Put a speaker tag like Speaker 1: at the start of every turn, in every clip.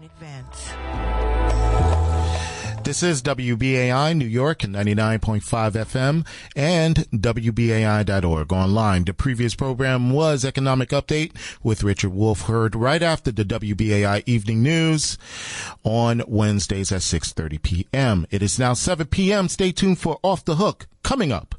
Speaker 1: in advance.
Speaker 2: This is WBAI New York and 99.5 FM and WBAI.org online. The previous program was Economic Update with Richard Wolff, heard right after the WBAI Evening News on Wednesdays at 6:30 p.m. It is now 7 p.m. Stay tuned for Off the Hook coming up.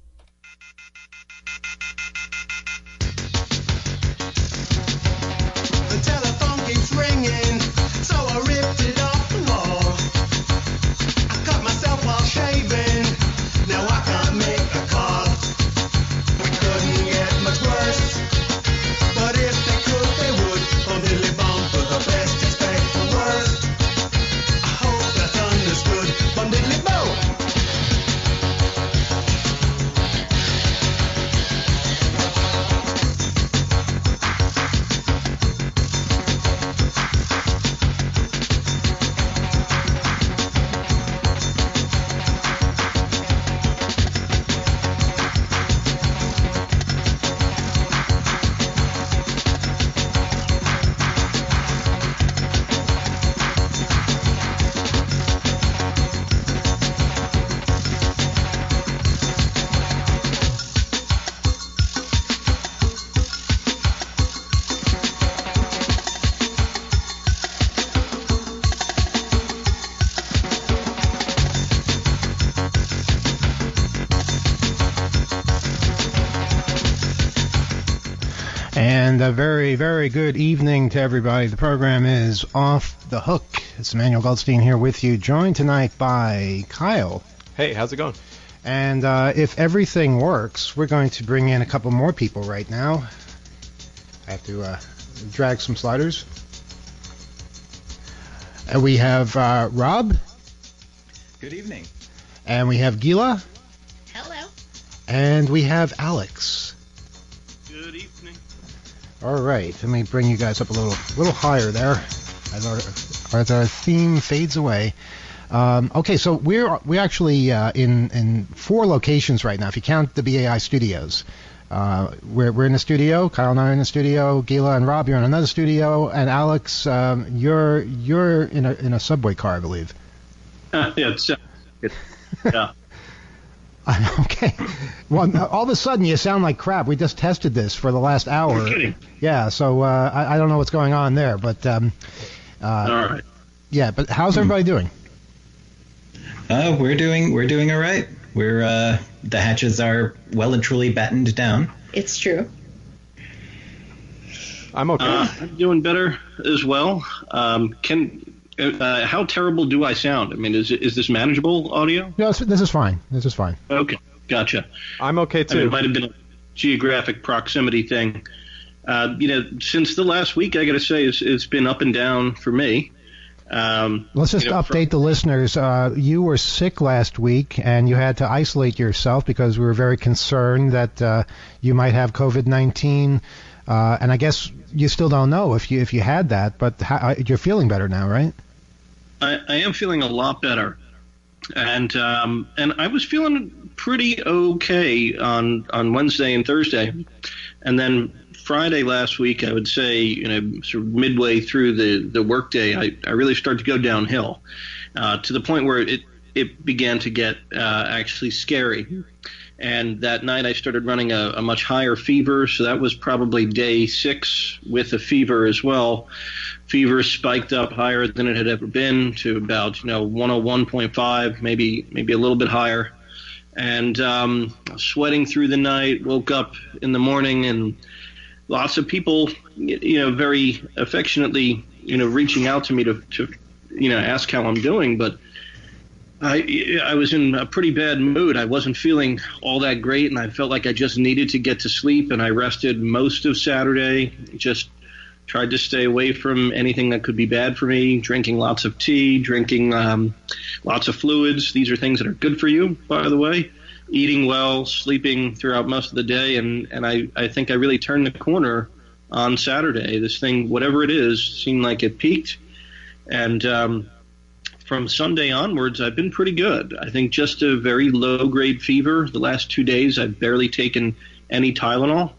Speaker 3: The telephone keeps ringing, so I ripped it off the wall. I cut myself while shaving, now I can't make a call. We couldn't get much worse, but if they could, they would. From Billy Bomb for the best, expect the worst. I hope that's understood. From Billy Bomb.
Speaker 4: And a very, very good evening to everybody. The program is Off the Hook. It's Emmanuel Goldstein here with you, joined tonight by Kyle.
Speaker 5: Hey, how's it going?
Speaker 4: And if everything works, we're going to bring in a couple more people right now. I have to drag some sliders. And we have Rob.
Speaker 6: Good evening.
Speaker 4: And we have Gila.
Speaker 7: Hello.
Speaker 4: And we have Alex.
Speaker 8: Good evening.
Speaker 4: All right, let me bring you guys up a little higher there as our theme fades away. Okay, so we're actually in 4 locations right now, if you count the BAI studios. We're in a studio. Kyle and I are in a studio. Gila and Rob, you're in another studio, and Alex, you're in a subway car, I believe.
Speaker 8: Yeah.
Speaker 4: Okay. Well, all of a sudden you sound like crap. We just tested this for the last hour.
Speaker 8: You're kidding.
Speaker 4: Yeah. So I don't know what's going on there, but
Speaker 8: all right.
Speaker 4: Yeah. But how's everybody doing?
Speaker 6: We're doing all right. We're the hatches are well and truly battened down.
Speaker 7: It's true.
Speaker 5: I'm okay.
Speaker 8: I'm doing better as well. How terrible do I sound? I mean, is this manageable audio?
Speaker 4: No, this is fine. This is fine.
Speaker 8: Okay, gotcha.
Speaker 5: I'm okay too.
Speaker 8: I mean, it might have been a geographic proximity thing. Since the last week, I got to say, it's been up and down for me.
Speaker 4: Let's just update the listeners. You were sick last week, and you had to isolate yourself because we were very concerned that you might have COVID-19. And I guess you still don't know if you had that, but you're feeling better now, right?
Speaker 8: I am feeling a lot better, and I was feeling pretty okay on Wednesday and Thursday, and then Friday last week, I would say, sort of midway through the workday, I really started to go downhill to the point where it began to get actually scary. And that night I started running a much higher fever, so that was probably day 6 with a fever as well. Fever spiked up higher than it had ever been to about 101.5, maybe a little bit higher. And sweating through the night, woke up in the morning, and lots of people, very affectionately, reaching out to me to ask how I'm doing, but I was in a pretty bad mood. I wasn't feeling all that great, and I felt like I just needed to get to sleep, and I rested most of Saturday, just tried to stay away from anything that could be bad for me, drinking lots of tea, drinking lots of fluids. These are things that are good for you, by the way. Eating well, sleeping throughout most of the day, and I think I really turned the corner on Saturday. This thing, whatever it is, seemed like it peaked, and from Sunday onwards, I've been pretty good. I think just a very low-grade fever. The last 2 days, I've barely taken any Tylenol,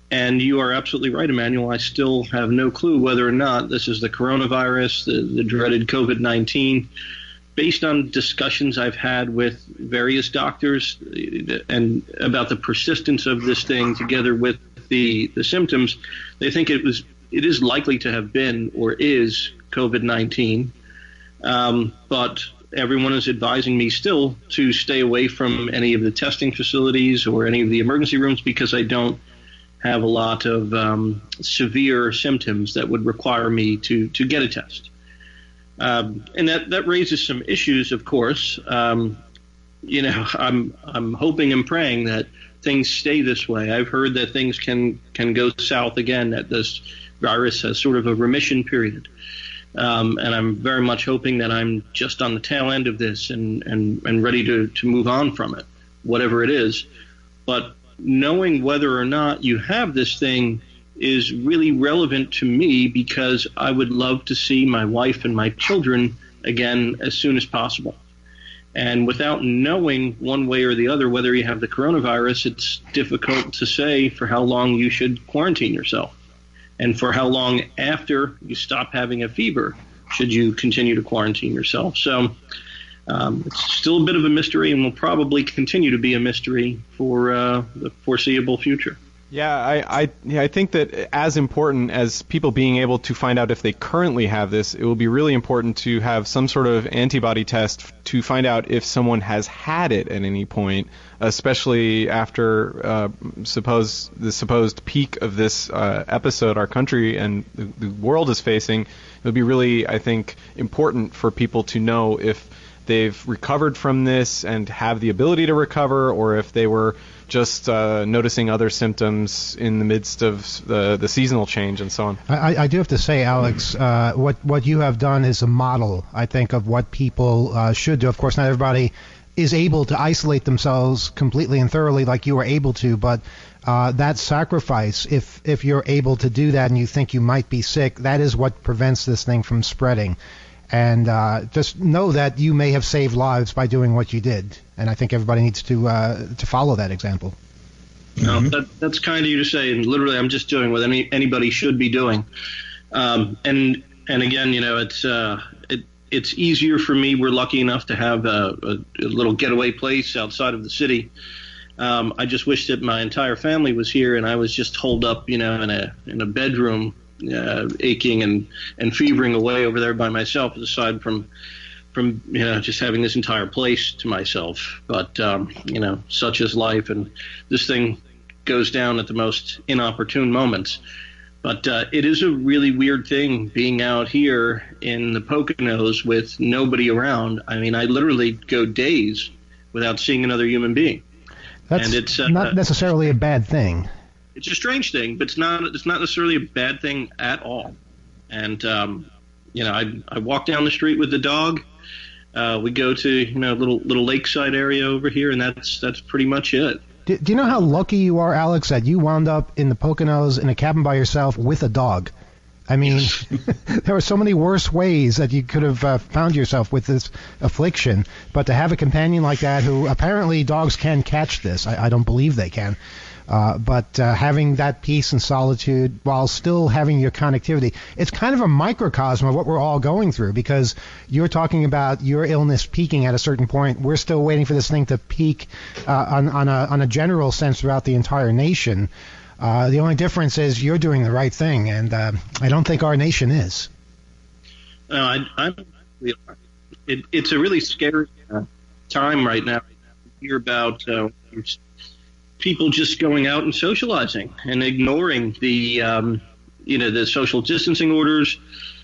Speaker 8: And you are absolutely right, Emmanuel. I still have no clue whether or not this is the coronavirus, the dreaded COVID-19. Based on discussions I've had with various doctors and about the persistence of this thing together with the symptoms, they think it is likely to have been or is COVID-19. But everyone is advising me still to stay away from any of the testing facilities or any of the emergency rooms because I don't have a lot of severe symptoms that would require me to get a test. And that raises some issues, of course. I'm hoping and praying that things stay this way. I've heard that things can go south again, that this virus has sort of a remission period. And I'm very much hoping that I'm just on the tail end of this and ready to move on from it, whatever it is. But knowing whether or not you have this thing is really relevant to me because I would love to see my wife and my children again as soon as possible. And without knowing one way or the other whether you have the coronavirus, it's difficult to say for how long you should quarantine yourself and for how long after you stop having a fever should you continue to quarantine yourself. So it's still a bit of a mystery and will probably continue to be a mystery for the foreseeable future.
Speaker 1: Yeah, I think that as important as people being able to find out if they currently have this, it will be really important to have some sort of antibody test to find out if someone has had it at any point, especially after the supposed peak of this episode our country and the world is facing. It would be really, I think, important for people to know if they've recovered from this and have the ability to recover, or if they were just noticing other symptoms in the midst of the seasonal change and so on.
Speaker 4: I do have to say, Alex, what you have done is a model, I think, of what people should do. Of course, not everybody is able to isolate themselves completely and thoroughly like you were able to, but that sacrifice, if you're able to do that and you think you might be sick, that is what prevents this thing from spreading. And just know that you may have saved lives by doing what you did. And I think everybody needs to follow that example.
Speaker 8: No, that's kind of you to say. And literally, I'm just doing what anybody should be doing. And again, it's easier for me. We're lucky enough to have a little getaway place outside of the city. I just wish that my entire family was here and I was just holed up, in a bedroom. Aching and fevering away over there by myself, aside from just having this entire place to myself. But such is life, and this thing goes down at the most inopportune moments. But it is a really weird thing being out here in the Poconos with nobody around. I mean, I literally go days without seeing another human being.
Speaker 4: That's
Speaker 8: and it's
Speaker 4: not necessarily a bad thing.
Speaker 8: It's a strange thing, but it's not necessarily a bad thing at all. And I walk down the street with the dog. We go to little lakeside area over here, and that's pretty much it.
Speaker 4: Do you know how lucky you are, Alex, that you wound up in the Poconos in a cabin by yourself with a dog? I mean, there were so many worse ways that you could have found yourself with this affliction. But to have a companion like that, who apparently dogs can catch this, I don't believe they can. But having that peace and solitude while still having your connectivity, it's kind of a microcosm of what we're all going through, because you're talking about your illness peaking at a certain point. We're still waiting for this thing to peak on a general sense throughout the entire nation. The only difference is you're doing the right thing, and I don't think our nation is.
Speaker 8: No, it's a really scary time right now. You hear about people just going out and socializing and ignoring the social distancing orders.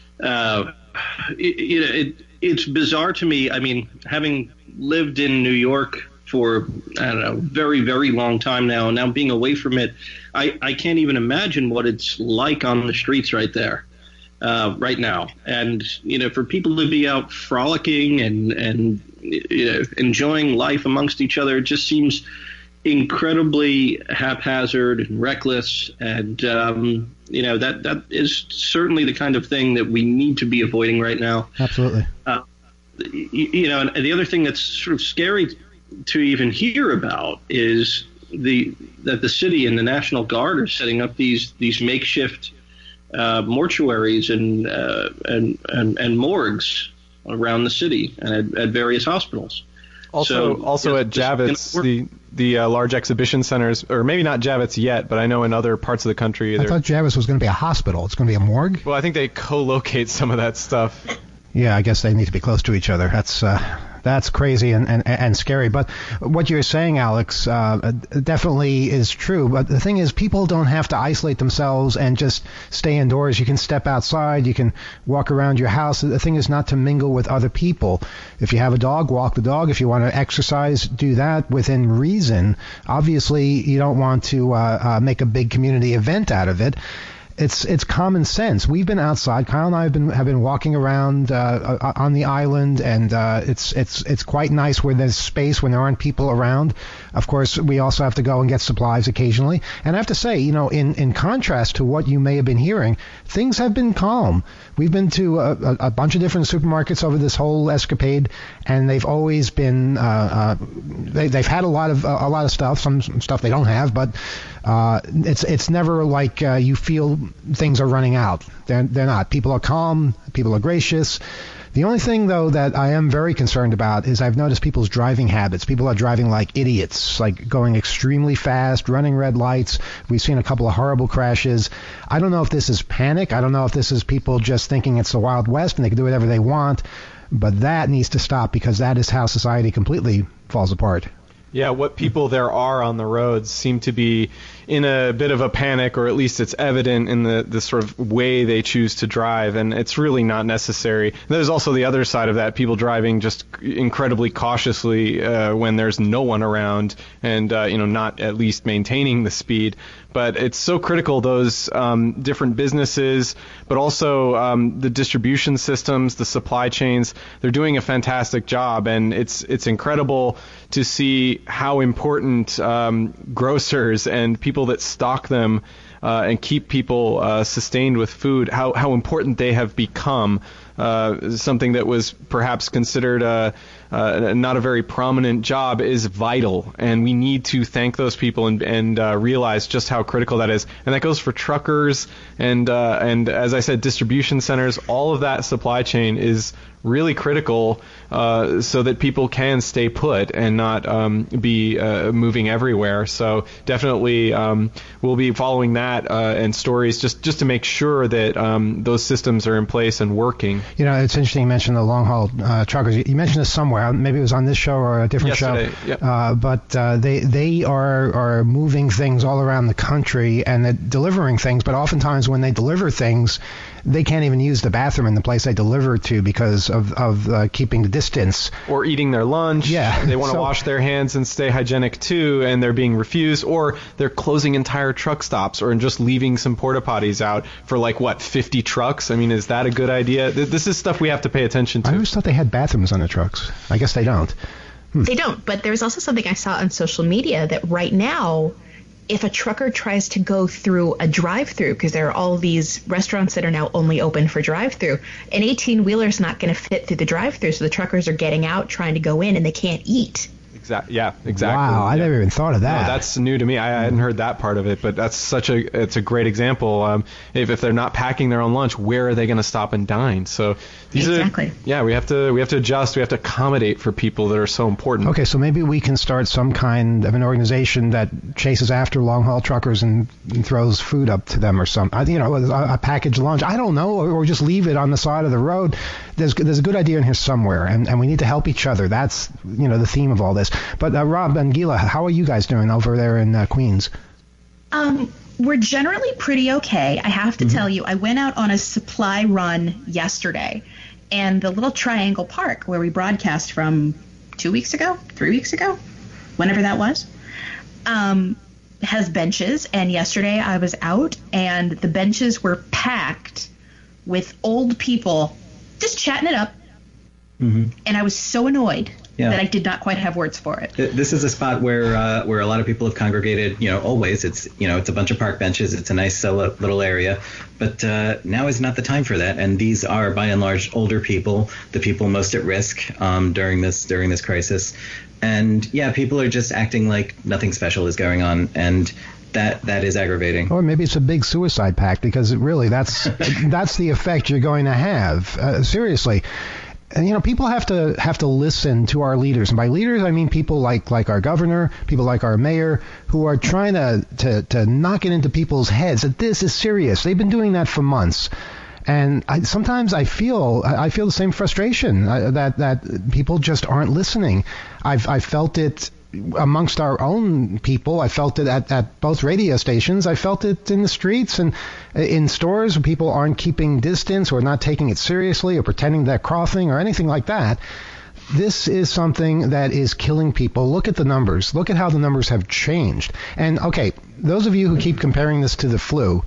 Speaker 8: It's bizarre to me. I mean, having lived in New York for, very, very long time now, and now being away from it, I can't even imagine what it's like on the streets right there, right now. And, for people to be out frolicking and enjoying life amongst each other, it just seems incredibly haphazard and reckless, and that is certainly the kind of thing that we need to be avoiding right now.
Speaker 4: Absolutely.
Speaker 8: And the other thing that's sort of scary to even hear about is the city and the National Guard are setting up these makeshift mortuaries and morgues around the city and at various hospitals.
Speaker 1: Also at Javits, the large exhibition centers, or maybe not Javits yet, but I know in other parts of the country.
Speaker 4: I thought Javits was going to be a hospital. It's going to be a morgue?
Speaker 1: Well, I think they co-locate some of that stuff.
Speaker 4: Yeah, I guess they need to be close to each other. That's crazy and scary. But what you're saying, Alex, definitely is true. But the thing is, people don't have to isolate themselves and just stay indoors. You can step outside. You can walk around your house. The thing is not to mingle with other people. If you have a dog, walk the dog. If you want to exercise, do that within reason. Obviously, you don't want to make a big community event out of it. It's common sense. We've been outside. Kyle and I have been walking around on the island, and it's quite nice where there's space when there aren't people around. Of course, we also have to go and get supplies occasionally. And I have to say, in contrast to what you may have been hearing, things have been calm. We've been to a bunch of different supermarkets over this whole escapade, and they've always been they've had a lot of stuff. Some stuff they don't have, but it's never like you feel things are running out. They're not. People are calm. People are gracious. The only thing, though, that I am very concerned about is I've noticed people's driving habits. People are driving like idiots, like going extremely fast, running red lights. We've seen a couple of horrible crashes. I don't know if this is panic. I don't know if this is people just thinking it's the Wild West and they can do whatever they want. But that needs to stop, because that is how society completely falls apart.
Speaker 1: Yeah, what people there are on the roads seem to be in a bit of a panic, or at least it's evident in the sort of way they choose to drive, and it's really not necessary. There's also the other side of that, people driving just incredibly cautiously when there's no one around, and not at least maintaining the speed. But it's so critical, those different businesses, but also the distribution systems, the supply chains. They're doing a fantastic job, and it's incredible to see how important grocers and people that stock them and keep people sustained with food, how important they have become. Something that was perhaps considered not a very prominent job is vital, and we need to thank those people and realize just how critical that is. And that goes for truckers and as I said, distribution centers. All of that supply chain is really critical so that people can stay put and not be moving everywhere. So definitely we'll be following that and stories just to make sure that those systems are in place and working.
Speaker 4: It's interesting you mentioned the long-haul truckers. You mentioned this somewhere. Maybe it was on this show or a different
Speaker 1: Yesterday,
Speaker 4: show.
Speaker 1: Yep.
Speaker 4: But they are moving things all around the country, and they're delivering things. But oftentimes when they deliver things, they can't even use the bathroom in the place they deliver to because of keeping the distance.
Speaker 1: Or eating their lunch.
Speaker 4: Yeah.
Speaker 1: They want to wash their hands and stay hygienic too, and they're being refused. Or they're closing entire truck stops, or just leaving some porta potties out for 50 trucks. I mean, is that a good idea? This is stuff we have to pay attention to.
Speaker 4: I always thought they had bathrooms on the trucks. I guess they don't.
Speaker 5: They don't, but there's also something I saw on social media that right now, if a trucker tries to go through a drive-through, because there are all these restaurants that are now only open for drive-through, an 18-wheeler is not going to fit through the drive-through, so the truckers are getting out, trying to go in, and they can't eat.
Speaker 1: Exactly.
Speaker 4: Wow, I never even thought of that.
Speaker 1: No, that's new to me. I hadn't heard that part of it, but that's it's a great example. If they're not packing their own lunch, where are they going to stop and dine? So these
Speaker 5: exactly.
Speaker 1: we have to adjust. We have to accommodate for people that are so important.
Speaker 4: Okay, so maybe we can start some kind of an organization that chases after long haul truckers and throws food up to them or something. A packaged lunch. I don't know, or just leave it on the side of the road. There's a good idea in here somewhere, and we need to help each other. That's the theme of all this. But Rob and Gila, how are you guys doing over there in Queens?
Speaker 7: We're generally pretty okay. I have to tell you, I went out on a supply run yesterday, and the little Triangle Park where we broadcast from 3 weeks ago, whenever that was, has benches. And yesterday I was out, and the benches were packed with old people just chatting it up. And I was so annoyed that I did not quite have words for it.
Speaker 6: This is a spot where a lot of people have congregated. Always it's a bunch of park benches. It's a nice little area, but now is not the time for that. And these are by and large older people, the people most at risk during this crisis. And people are just acting like nothing special is going on, and that is aggravating.
Speaker 4: Or maybe it's a big suicide pact, because really that's the effect you're going to have. Seriously. And, people have to listen to our leaders. And by leaders, I mean people like our governor, people like our mayor, who are trying to knock it into people's heads that this is serious. They've been doing that for months. And sometimes I feel the same frustration that people just aren't listening. I've felt it amongst our own people. I felt it at both radio stations. I felt it in the streets and in stores where people aren't keeping distance or not taking it seriously or pretending they're coughing or anything like that. This is something that is killing people. Look at the numbers. Look at how the numbers have changed. And okay, those of you who keep comparing this to the flu,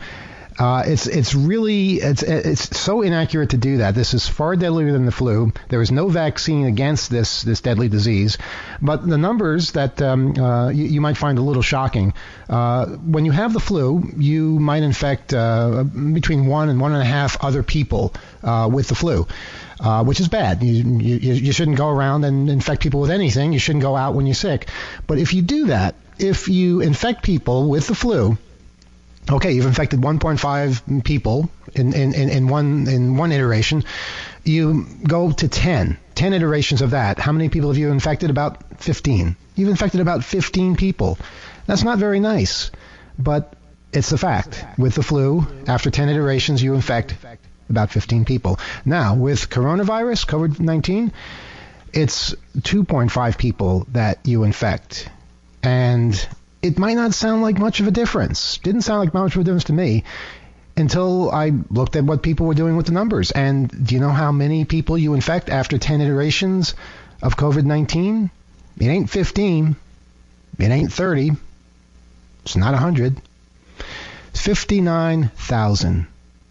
Speaker 4: it's so inaccurate to do that. This is far deadlier than the flu. There is no vaccine against this deadly disease. But the numbers that you might find a little shocking. When you have the flu, you might infect between 1 and 1.5 other people with the flu, which is bad. You shouldn't go around and infect people with anything. You shouldn't go out when you're sick. But if you do that, if you infect people with the flu, okay, you've infected 1.5 people in one iteration. You go to 10 iterations of that. How many people have you infected? About 15. You've infected about 15 people. That's not very nice, but it's the fact. With the flu, after 10 iterations, you infect about 15 people. Now, with coronavirus, COVID-19, it's 2.5 people that you infect. And it might not sound like much of a difference. Didn't sound like much of a difference to me until I looked at what people were doing with the numbers. And do you know how many people you infect after 10 iterations of COVID-19? It ain't 15. It ain't 30. It's not 100. It's 59,000.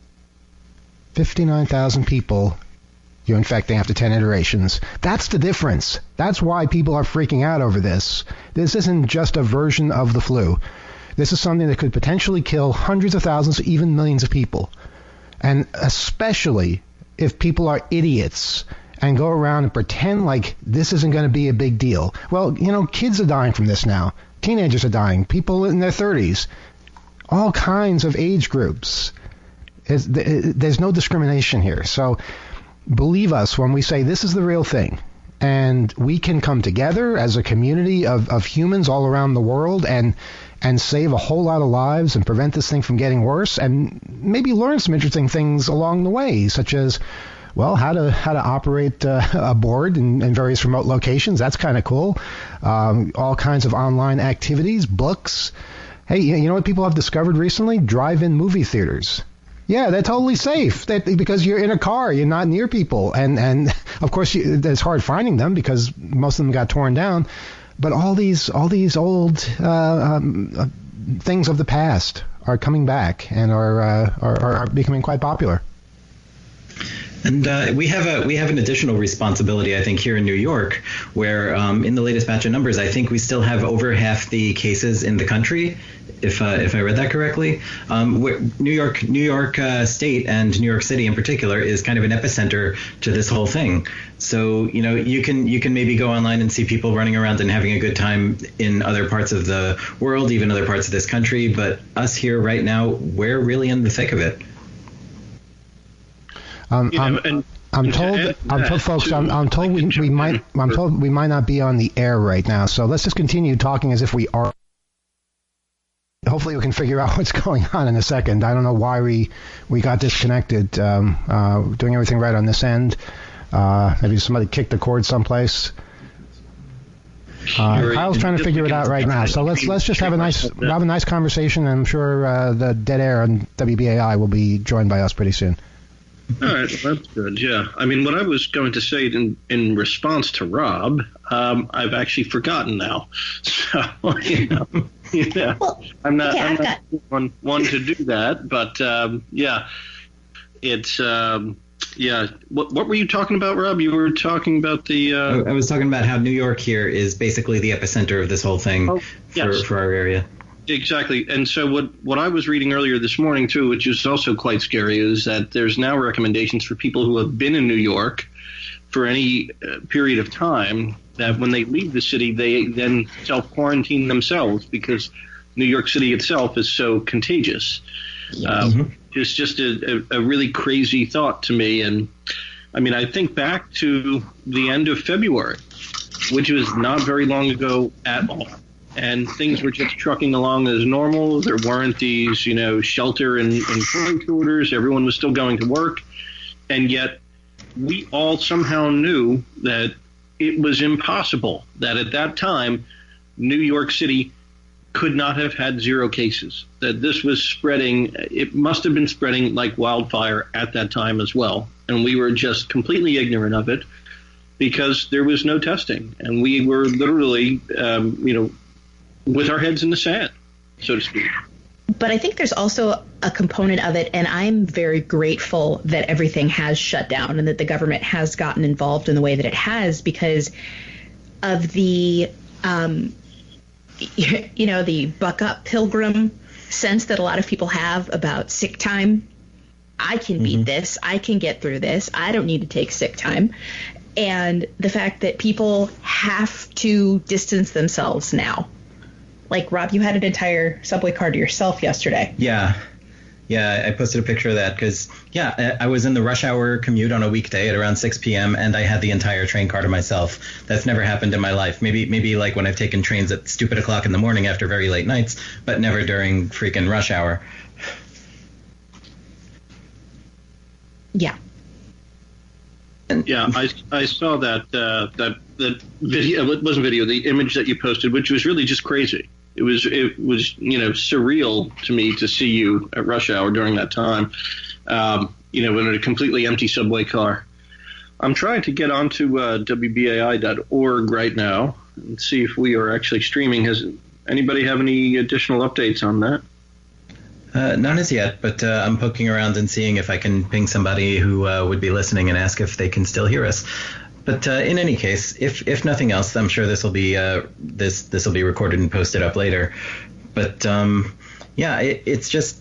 Speaker 4: 59,000 people you're infecting after 10 iterations. That's the difference. That's why people are freaking out over this. This isn't just a version of the flu. This is something that could potentially kill hundreds of thousands, even millions of people. And especially if people are idiots and go around and pretend like this isn't going to be a big deal. Well, kids are dying from this now. Teenagers are dying. People in their 30s. All kinds of age groups. There's no discrimination here. So believe us when we say this is the real thing, and we can come together as a community of humans all around the world and save a whole lot of lives and prevent this thing from getting worse, and maybe learn some interesting things along the way, such as, well, how to operate a board in various remote locations. That's kind of cool. All kinds of online activities, books. Hey, you know what people have discovered recently? Drive-in movie theaters. Yeah, they're totally safe because you're in a car, you're not near people. And of course, it's hard finding them because most of them got torn down. But all these old things of the past are coming back and are becoming quite popular.
Speaker 6: And we have an additional responsibility, I think, here in New York, where in the latest batch of numbers, I think we still have over half the cases in the country, if I read that correctly. New York State and New York City in particular is kind of an epicenter to this whole thing. So you can maybe go online and see people running around and having a good time in other parts of the world, even other parts of this country. But us here right now, we're really in the thick of it.
Speaker 4: I'm told we might not be on the air right now. So let's just continue talking as if we are. Hopefully we can figure out what's going on in a second. I don't know why we got disconnected. Doing everything right on this end. Maybe somebody kicked the cord someplace. Kyle's trying to figure it out right now. So let's just have a nice conversation. I'm sure the dead air on WBAI will be joined by us pretty soon.
Speaker 8: All right, well, that's good. Yeah, I mean, what I was going to say in response to Rob, I've actually forgotten now. So yeah, I'm not one to do that. But yeah, it's Yeah. What were you talking about, Rob? You were talking about the...
Speaker 6: I was talking about how New York here is basically the epicenter of this whole thing for our area.
Speaker 8: Exactly. And so what I was reading earlier this morning, too, which is also quite scary, is that there's now recommendations for people who have been in New York for any period of time that when they leave the city, they then self-quarantine themselves because New York City itself is so contagious. It's just a really crazy thought to me. And, I mean, I think back to the end of February, which was not very long ago at all. And things were just trucking along as normal. There weren't these, shelter and quarantine orders. Everyone was still going to work. And yet we all somehow knew that it was impossible, that at that time New York City could not have had 0 cases, that this was spreading. It must have been spreading like wildfire at that time as well. And we were just completely ignorant of it because there was no testing. And we were literally, with our heads in the sand, so to speak.
Speaker 5: But I think there's also a component of it, and I'm very grateful that everything has shut down and that the government has gotten involved in the way that it has because of the, the buck up pilgrim sense that a lot of people have about sick time. I can beat this. I can get through this. I don't need to take sick time. And the fact that people have to distance themselves now. Like, Rob, you had an entire subway car to yourself yesterday.
Speaker 6: Yeah, I posted a picture of that because, I was in the rush hour commute on a weekday at around 6 p.m. and I had the entire train car to myself. That's never happened in my life. Maybe like when I've taken trains at stupid o'clock in the morning after very late nights, but never during freaking rush hour.
Speaker 5: Yeah.
Speaker 8: Yeah, I saw that video. It wasn't video. The image that you posted, which was really just crazy. It was surreal to me to see you at rush hour during that time. In a completely empty subway car. I'm trying to get onto WBAI.org right now and see if we are actually streaming. Has anybody have any additional updates on that?
Speaker 6: None as yet, but I'm poking around and seeing if I can ping somebody who would be listening and ask if they can still hear us. But in any case, if nothing else, I'm sure this will be this will be recorded and posted up later. But it's just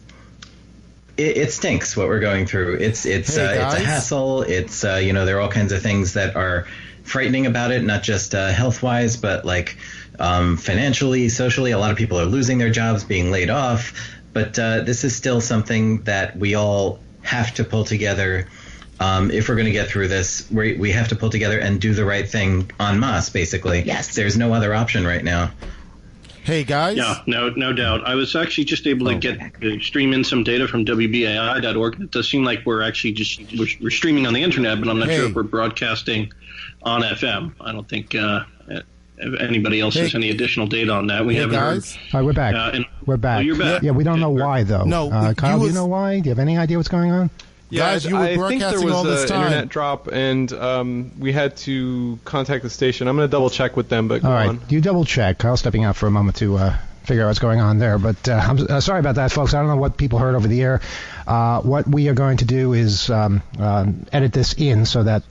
Speaker 6: it stinks what we're going through. It's a hassle. It's there are all kinds of things that are frightening about it, not just health wise, but like financially, socially. A lot of people are losing their jobs, being laid off. But this is still something that we all have to pull together. If we're going to get through this, we have to pull together and do the right thing en masse, basically.
Speaker 5: Yes.
Speaker 6: There's no other option right now.
Speaker 2: Hey, guys.
Speaker 8: Yeah, no doubt. I was actually just able to stream in some data from WBAI.org. It does seem like we're actually we're streaming on the internet, but I'm not sure if we're broadcasting on FM. I don't think if anybody else has any additional data on that. We haven't heard.
Speaker 4: All right, we're back. We're back.
Speaker 8: Oh, you're back.
Speaker 4: Yeah, we don't know why, though.
Speaker 2: No,
Speaker 4: Kyle, do you know why? Do you have any idea what's going on?
Speaker 1: Yeah,
Speaker 2: Guys, you were
Speaker 1: I think
Speaker 2: broadcasting
Speaker 1: there
Speaker 2: all
Speaker 1: was
Speaker 2: this
Speaker 1: an
Speaker 2: time.
Speaker 1: internet drop, and we had to contact the station. I'm going to double check with them, but go
Speaker 4: All right,
Speaker 1: on.
Speaker 4: you double check. Kyle's stepping out for a moment to figure out what's going on there. But I'm sorry about that, folks. I don't know what people heard over the air. What we are going to do is edit this in so that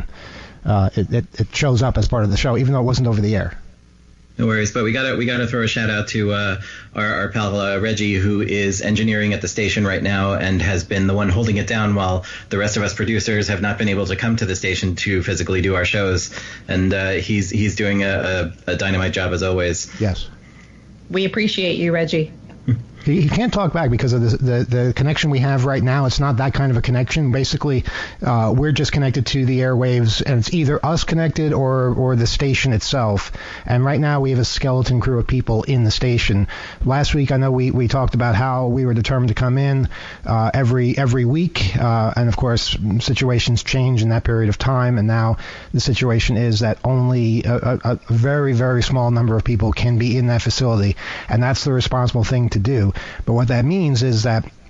Speaker 4: it shows up as part of the show, even though it wasn't over the air.
Speaker 6: No worries, but we gotta throw a shout out to our pal Reggie, who is engineering at the station right now and has been the one holding it down while the rest of us producers have not been able to come to the station to physically do our shows. And he's doing a dynamite job as always.
Speaker 4: Yes.
Speaker 5: We appreciate you, Reggie.
Speaker 4: He can't talk back because of the connection we have right now. It's not that kind of a connection. Basically, we're just connected to the airwaves, and it's either us connected or the station itself. And right now we have a skeleton crew of people in the station. Last week, I know we talked about how we were determined to come in every week, and of course situations change in that period of time. And now the situation is that only a very, very small number of people can be in that facility, and that's the responsible thing to do. But what that means is that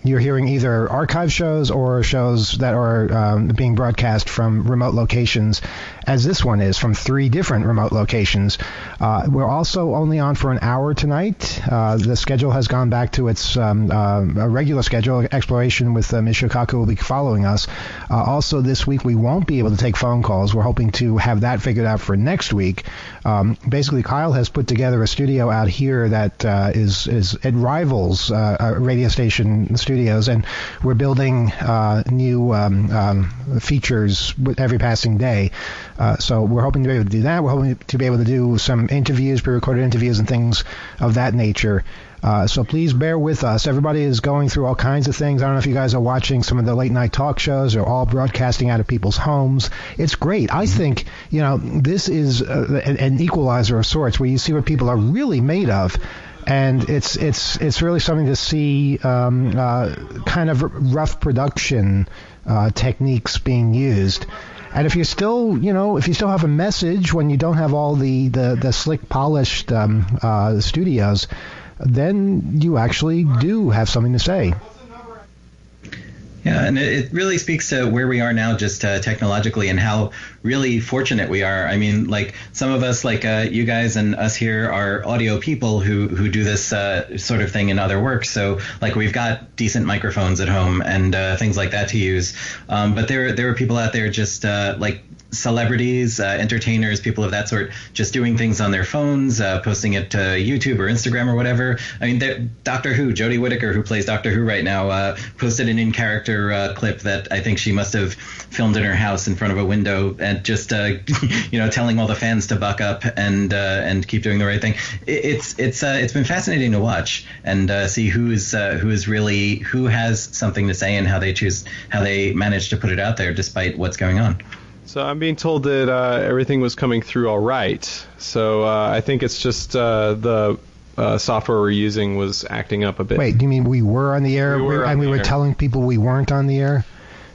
Speaker 4: you're hearing either archive shows or shows that are being broadcast from remote locations, as this one is, from 3 different remote locations. We're also only on for an hour tonight. The schedule has gone back to its regular schedule. Exploration with Ms. Shokaku will be following us. Also, this week we won't be able to take phone calls. We're hoping to have that figured out for next week. Basically, Kyle has put together a studio out here that it rivals radio station studios, and we're building new features with every passing day. So we're hoping to be able to do that. We're hoping to be able to do some interviews, pre-recorded interviews, and things of that nature. So please bear with us. Everybody is going through all kinds of things. I don't know if you guys are watching some of the late night talk shows. They're all broadcasting out of people's homes. It's great. I think, this is an equalizer of sorts where you see what people are really made of. And it's really something to see kind of rough production techniques being used. And if you still have a message when you don't have all the slick, polished studios, then you actually do have something to say.
Speaker 6: Yeah, and it really speaks to where we are now just technologically and how really fortunate we are. I mean, like some of us, like you guys and us here, are audio people who do this sort of thing in other work. So like we've got decent microphones at home and things like that to use. But there are people out there just like celebrities, entertainers, people of that sort, just doing things on their phones, posting it to YouTube or Instagram or whatever. I mean, Doctor Who, Jodie Whittaker, who plays Doctor Who right now, posted an in-character clip that I think she must have filmed in her house in front of a window, and just telling all the fans to buck up and keep doing the right thing. It's been fascinating to watch and see who has something to say and how they manage to put it out there despite what's going on.
Speaker 1: So I'm being told that everything was coming through all right. So I think it's just the software we're using was acting up a bit.
Speaker 4: Wait, do you mean we were on the air we were telling people we weren't on the air?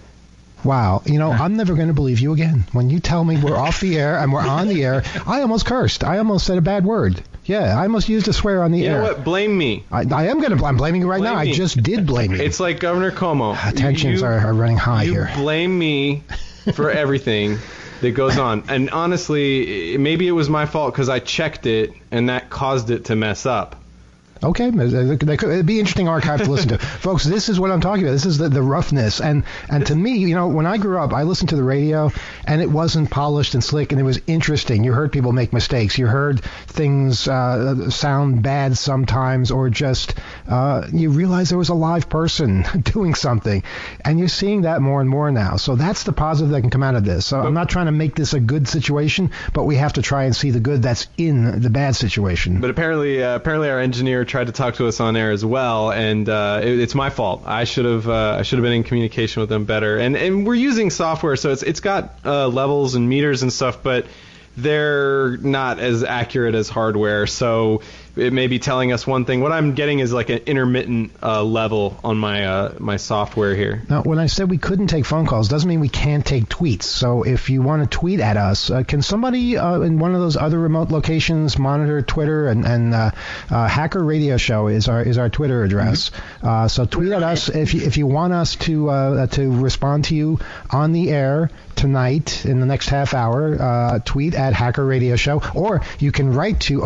Speaker 4: Wow. I'm never going to believe you again. When you tell me we're off the air and we're on the air, I almost cursed. I almost said a bad word. Yeah, I almost used a swear on the air.
Speaker 1: You know what? Blame me.
Speaker 4: I'm blaming you right now.
Speaker 1: Me.
Speaker 4: I just did blame you.
Speaker 1: It's like Governor Cuomo.
Speaker 4: Tensions are running high here.
Speaker 1: You blame me for everything that goes on. And honestly, maybe it was my fault because I checked it and that caused it to mess up.
Speaker 4: Okay, it'd be interesting archive to listen to. Folks, this is what I'm talking about. This is the roughness. And to me, when I grew up, I listened to the radio, and it wasn't polished and slick, and it was interesting. You heard people make mistakes. You heard things sound bad sometimes, or just you realize there was a live person doing something. And you're seeing that more and more now. So that's the positive that can come out of this. So I'm not trying to make this a good situation, but we have to try and see the good that's in the bad situation.
Speaker 1: But apparently our engineer tried to talk to us on air as well, and it's my fault. I should have been in communication with them better. And we're using software, so it's got levels and meters and stuff, but they're not as accurate as hardware. So it may be telling us one thing. What I'm getting is like an intermittent level on my software here.
Speaker 4: Now, when I said we couldn't take phone calls, doesn't mean we can't take tweets. So if you want to tweet at us, can somebody in one of those other remote locations monitor Twitter? And Hacker Radio Show is our Twitter address. Mm-hmm. So tweet at us if you want us to respond to you on the air tonight in the next half hour. Tweet at Hacker Radio Show, or you can write to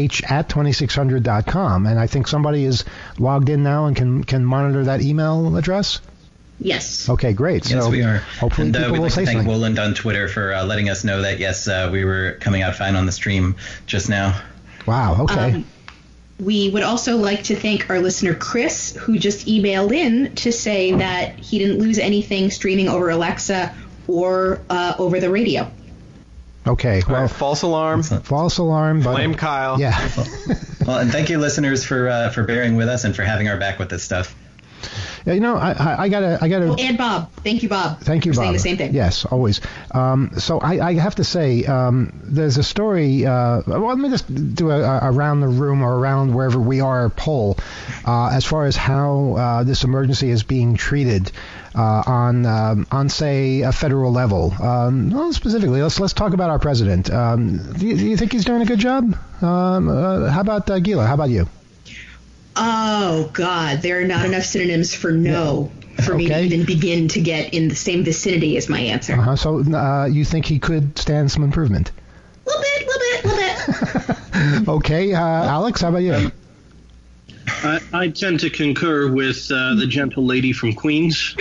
Speaker 4: oth@2600.com, and I think somebody is logged in now and can monitor that email address.
Speaker 7: Yes.
Speaker 4: Okay, great.
Speaker 6: Yes,
Speaker 4: so
Speaker 6: we are.
Speaker 4: Hopefully
Speaker 6: and
Speaker 4: people
Speaker 6: we'd
Speaker 4: will
Speaker 6: like
Speaker 4: say
Speaker 6: to thank
Speaker 4: something.
Speaker 6: Woland on Twitter for letting us know that, yes, we were coming out fine on the stream just now.
Speaker 4: Wow, okay.
Speaker 7: We would also like to thank our listener, Chris, who just emailed in to say that he didn't lose anything streaming over Alexa or over the radio.
Speaker 4: Okay, well,
Speaker 1: false alarm.
Speaker 4: False alarm. But,
Speaker 1: blame Kyle.
Speaker 4: Yeah.
Speaker 6: Well, and thank you, listeners, for bearing with us and for having our back with this stuff.
Speaker 4: Yeah, I gotta.
Speaker 7: Oh, and Bob. Thank you, Bob.
Speaker 4: Thank you,
Speaker 7: for
Speaker 4: Bob.
Speaker 7: saying the same thing.
Speaker 4: Yes, always. So I have to say, there's a story. Well, let me just do a around the room or around wherever we are poll as far as how this emergency is being treated on say a federal level. Well, specifically, let's talk about our president. Do you think he's doing a good job? How about Gila? How about you?
Speaker 7: Oh, God. There are not enough synonyms for no for me to even begin to get in the same vicinity as my answer.
Speaker 4: So you think he could stand some improvement?
Speaker 7: A little bit.
Speaker 4: Okay. Alex, how about you?
Speaker 8: I tend to concur with the gentle lady from Queens.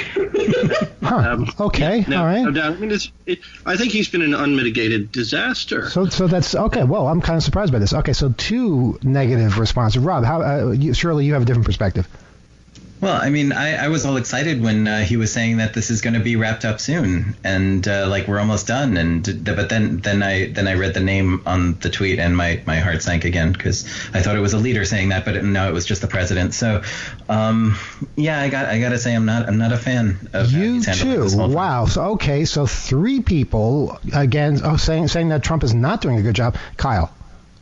Speaker 4: Okay, all right.
Speaker 8: No doubt. I mean, I think he's been an unmitigated disaster.
Speaker 4: So that's okay. Well, I'm kind of surprised by this. Okay, so 2 negative responses. Rob, surely you have a different perspective.
Speaker 6: Well, I mean, I was all excited when he was saying that this is going to be wrapped up soon, and like we're almost done. But then I read the name on the tweet, and my heart sank again because I thought it was a leader saying that, but no, it was just the president. So, yeah, I got to say I'm not a fan of
Speaker 4: you too. Wow. So so 3 people again saying that Trump is not doing a good job. Kyle.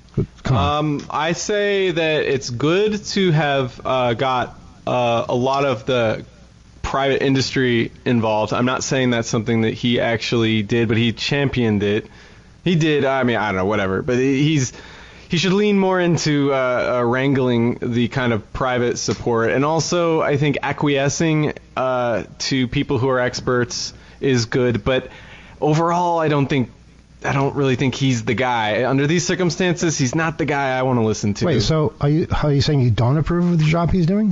Speaker 1: I say that it's good to have got a lot of the private industry involved. I'm not saying that's something that he actually did, but he championed it. He did. I mean, I don't know, whatever. But he should lean more into wrangling the kind of private support, and also I think acquiescing to people who are experts is good. But overall, I don't really think he's the guy. Under these circumstances, he's not the guy I want to listen to.
Speaker 4: Wait, so are you saying you don't approve of the job he's doing?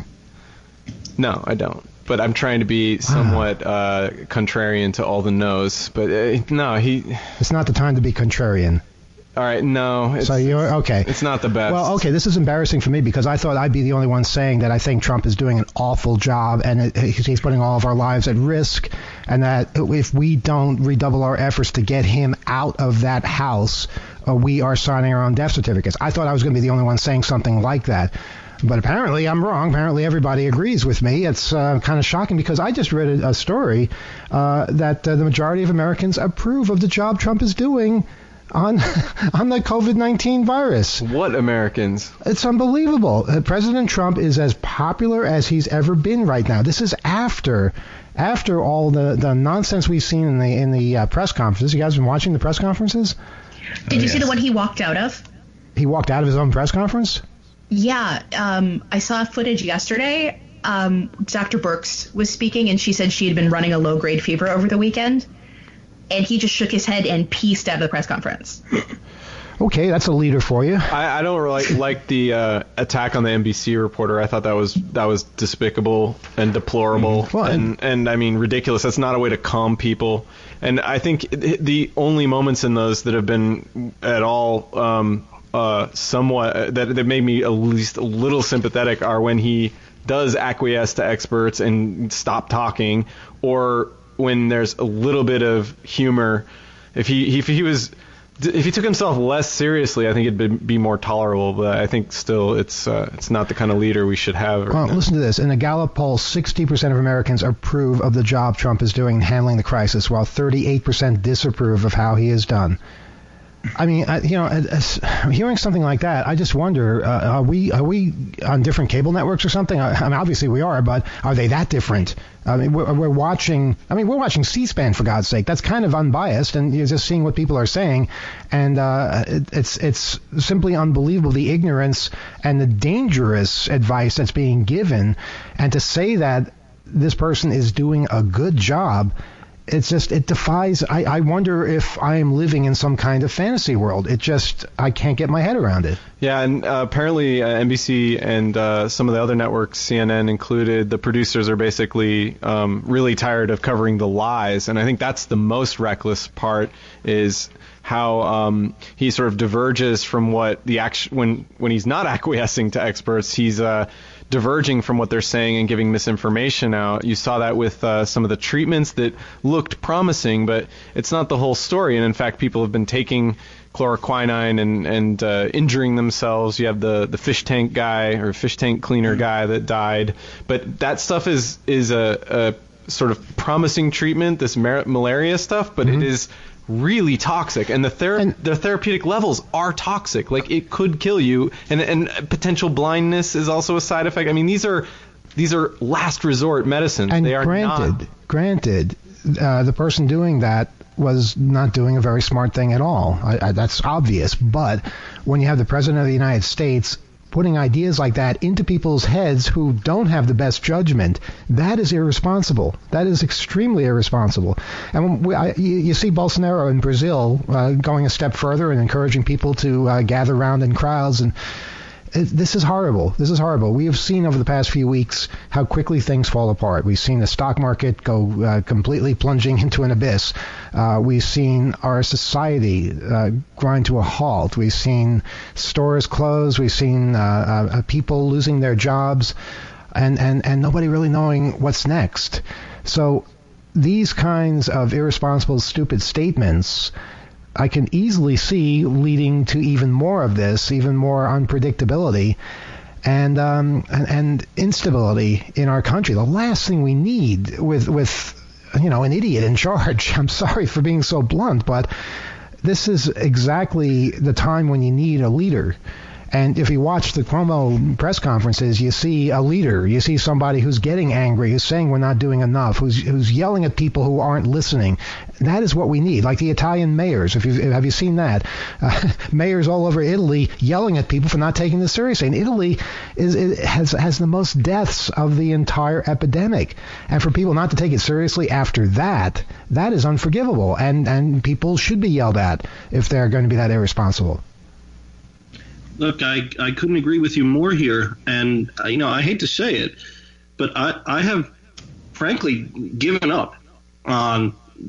Speaker 1: No, I don't. But I'm trying to be somewhat contrarian to all the no's. But no,
Speaker 4: it's not the time to be contrarian.
Speaker 1: All right, no.
Speaker 4: So you're okay.
Speaker 1: It's not the best.
Speaker 4: Well, okay, this is embarrassing for me because I thought I'd be the only one saying that I think Trump is doing an awful job and he's putting all of our lives at risk, and that if we don't redouble our efforts to get him out of that house, we are signing our own death certificates. I thought I was going to be the only one saying something like that. But apparently I'm wrong. Apparently everybody agrees with me. It's kind of shocking because I just read a story that the majority of Americans approve of the job Trump is doing on the COVID-19 virus.
Speaker 1: What Americans?
Speaker 4: It's unbelievable. President Trump is as popular as he's ever been right now. This is after all the nonsense we've seen in the press conferences. You guys been watching the press conferences?
Speaker 7: Did you see the one he walked out of?
Speaker 4: He walked out of his own press conference?
Speaker 7: Yeah, I saw footage yesterday. Dr. Birx was speaking, and she said she had been running a low-grade fever over the weekend, and he just shook his head and pieced out of the press conference.
Speaker 4: Okay, that's a leader for you.
Speaker 1: I don't really like the attack on the NBC reporter. I thought that was despicable and deplorable, and I mean ridiculous. That's not a way to calm people. And I think the only moments in those that have been at all somewhat that made me at least a little sympathetic are when he does acquiesce to experts and stop talking, or when there's a little bit of humor. If he took himself less seriously, I think it'd be more tolerable. But I think still it's not the kind of leader we should have.
Speaker 4: Well, listen to this. In a Gallup poll, 60% of Americans approve of the job Trump is doing in handling the crisis, while 38% disapprove of how he is done. I mean, hearing something like that, I just wonder: are we on different cable networks or something? I mean, obviously we are, but are they that different? I mean, we're watching C-SPAN, for God's sake. That's kind of unbiased, and you're just seeing what people are saying, and it's simply unbelievable, the ignorance and the dangerous advice that's being given, and to say that this person is doing a good job. It defies. I wonder if I am living in some kind of fantasy world. I can't get my head around it.
Speaker 1: Yeah, and apparently NBC and some of the other networks, CNN included, the producers are basically really tired of covering the lies. And I think that's the most reckless part, is how he sort of diverges from what the when he's not acquiescing to experts, he's diverging from what they're saying and giving misinformation out. You saw that with some of the treatments that looked promising, but it's not the whole story. And in fact, people have been taking chloroquine and injuring themselves. You have the fish tank guy or fish tank cleaner guy that died. But that stuff is a sort of promising treatment, this malaria stuff, but it is really toxic, and the therapeutic levels are toxic. Like, it could kill you, and potential blindness is also a side effect. I mean, these are last resort medicines.
Speaker 4: And
Speaker 1: they are
Speaker 4: granted, the person doing that was not doing a very smart thing at all. That's obvious. But when you have the President of the United States putting ideas like that into people's heads who don't have the best judgment, that is irresponsible. That is extremely irresponsible. And you see Bolsonaro in Brazil going a step further and encouraging people to gather around in crowds, and this is horrible. This is horrible. We have seen over the past few weeks how quickly things fall apart. We've seen the stock market go completely plunging into an abyss. We've seen our society grind to a halt. We've seen stores close. We've seen people losing their jobs, and nobody really knowing what's next. So these kinds of irresponsible, stupid statements I can easily see leading to even more of this, even more unpredictability and instability in our country. The last thing we need with an idiot in charge. I'm sorry for being so blunt, but this is exactly the time when you need a leader. And if you watch the Cuomo press conferences, you see a leader. You see somebody who's getting angry, who's saying we're not doing enough, who's yelling at people who aren't listening. That is what we need. Like the Italian mayors. Have you seen that? Mayors all over Italy yelling at people for not taking this seriously. And Italy has the most deaths of the entire epidemic. And for people not to take it seriously after that is unforgivable. And people should be yelled at if they're going to be that irresponsible.
Speaker 8: Look, I couldn't agree with you more here, and I hate to say it, but I have frankly given up on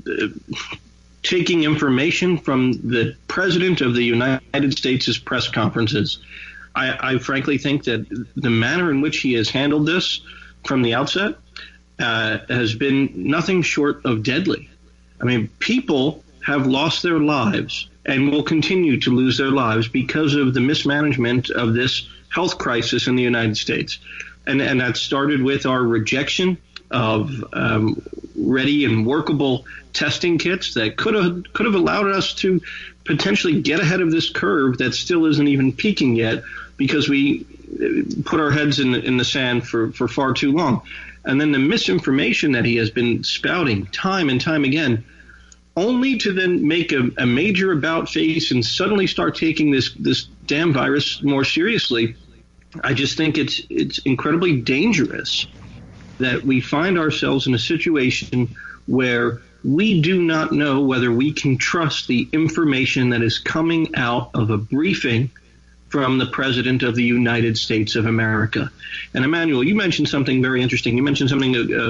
Speaker 8: taking information from the President of the United States' press conferences. I frankly think that the manner in which he has handled this from the outset has been nothing short of deadly. I mean, people have lost their lives and will continue to lose their lives because of the mismanagement of this health crisis in the United States. And that started with our rejection of ready and workable testing kits that could have allowed us to potentially get ahead of this curve that still isn't even peaking yet because we put our heads in the sand for far too long. And then the misinformation that he has been spouting time and time again, only to then make a major about face and suddenly start taking this damn virus more seriously. I just think it's incredibly dangerous that we find ourselves in a situation where we do not know whether we can trust the information that is coming out of a briefing from the President of the United States of America. And Emmanuel, you mentioned something very interesting. You mentioned something,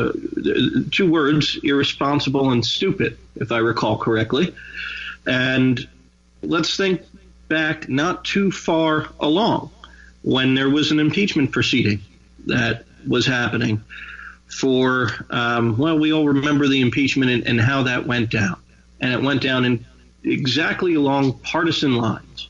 Speaker 8: 2 words, irresponsible and stupid, if I recall correctly. And let's think back not too far along when there was an impeachment proceeding that was happening for, we all remember the impeachment and how that went down. And it went down in exactly along partisan lines.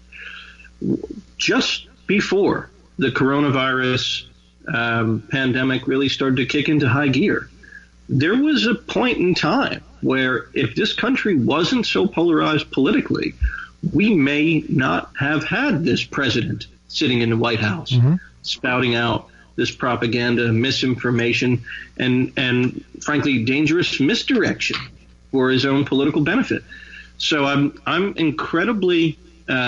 Speaker 8: Just before the coronavirus pandemic really started to kick into high gear, there was a point in time where if this country wasn't so polarized politically, we may not have had this president sitting in the White House spouting out this propaganda, misinformation, and frankly, dangerous misdirection for his own political benefit. So I'm incredibly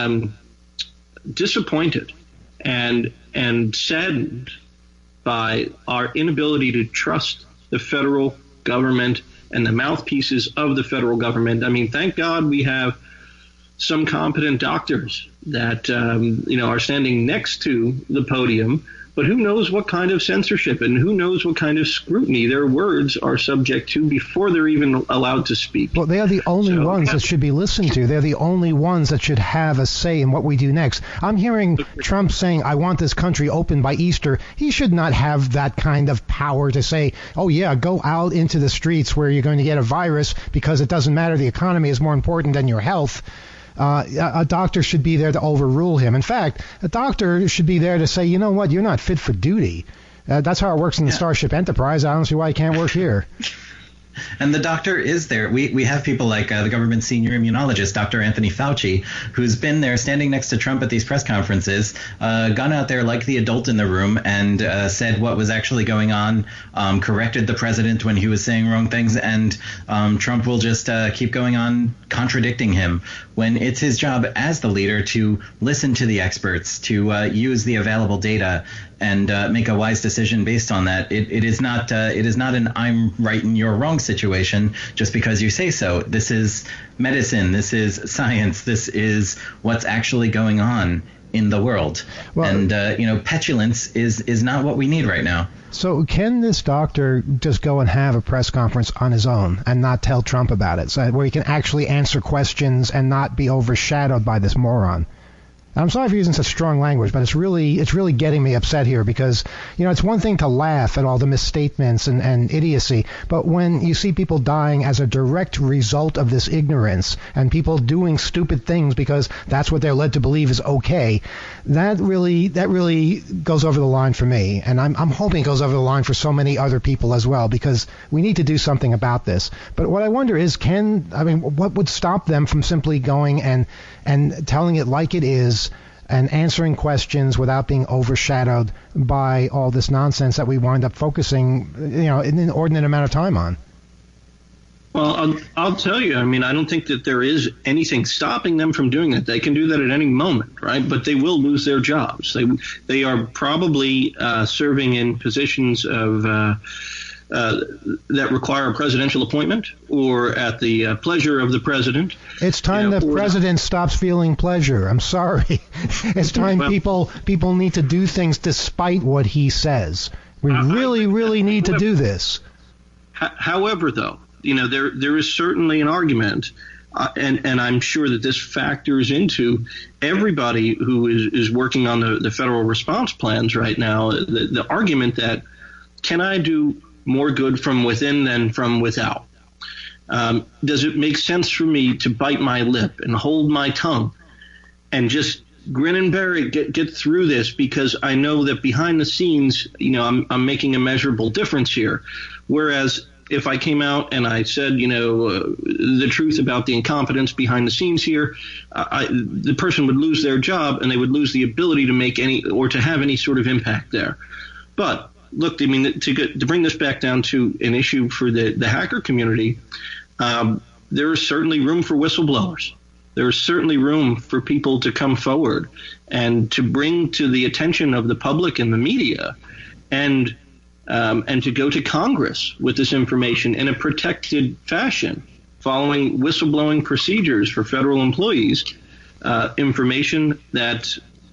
Speaker 8: disappointed and saddened by our inability to trust the federal government and the mouthpieces of the federal government. I mean, thank God we have some competent doctors that are standing next to the podium, but who knows what kind of censorship and who knows what kind of scrutiny their words are subject to before they're even allowed to speak.
Speaker 4: Well, they are the only ones that should be listened to. They're the only ones that should have a say in what we do next. I'm hearing Trump saying, I want this country open by Easter. He should not have that kind of power to say, oh, yeah, go out into the streets where you're going to get a virus because it doesn't matter. The economy is more important than your health. A doctor should be there to overrule him. In fact, a doctor should be there to say, you know what, you're not fit for duty. That's how it works in the Starship Enterprise. I don't see why he can't work here.
Speaker 6: And the doctor is there. We have people like the government senior immunologist, Dr. Anthony Fauci, who's been there standing next to Trump at these press conferences, gone out there like the adult in the room and said what was actually going on, corrected the president when he was saying wrong things, and Trump will just keep going on contradicting him when it's his job as the leader to listen to the experts, to use the available data and make a wise decision based on that. It is not an I'm right and you're wrong situation just because you say so. This is medicine. This is science. This is what's actually going on in the world. Well, and petulance is not what we need right now.
Speaker 4: So can this doctor just go and have a press conference on his own and not tell Trump about it, so where he can actually answer questions and not be overshadowed by this moron? I'm sorry for using such strong language, but it's really getting me upset here because, it's one thing to laugh at all the misstatements and idiocy, but when you see people dying as a direct result of this ignorance and people doing stupid things because that's what they're led to believe is okay, that really goes over the line for me. And I'm hoping it goes over the line for so many other people as well, because we need to do something about this. But what I wonder is, what would stop them from simply going and telling it like it is and answering questions without being overshadowed by all this nonsense that we wind up focusing, in an inordinate amount of time on?
Speaker 8: Well, I'll tell you, I don't think that there is anything stopping them from doing that. They can do that at any moment, right? But they will lose their jobs. They are probably serving in positions of that require a presidential appointment or at the pleasure of the president.
Speaker 4: It's time the president stops feeling pleasure. I'm sorry. It's time people need to do things despite what he says. We really need to do this.
Speaker 8: However, though, there is certainly an argument, and I'm sure that this factors into everybody who is working on the federal response plans right now, the argument that can I do more good from within than from without? Does it make sense for me to bite my lip and hold my tongue and just grin and bear it, get through this because I know that behind the scenes, I'm making a measurable difference here. Whereas if I came out and I said, the truth about the incompetence behind the scenes here, the person would lose their job and they would lose the ability to make to have any sort of impact there. But look, to bring this back down to an issue for the hacker community, there is certainly room for whistleblowers. There is certainly room for people to come forward and to bring to the attention of the public and the media and to go to Congress with this information in a protected fashion, following whistleblowing procedures for federal employees, information that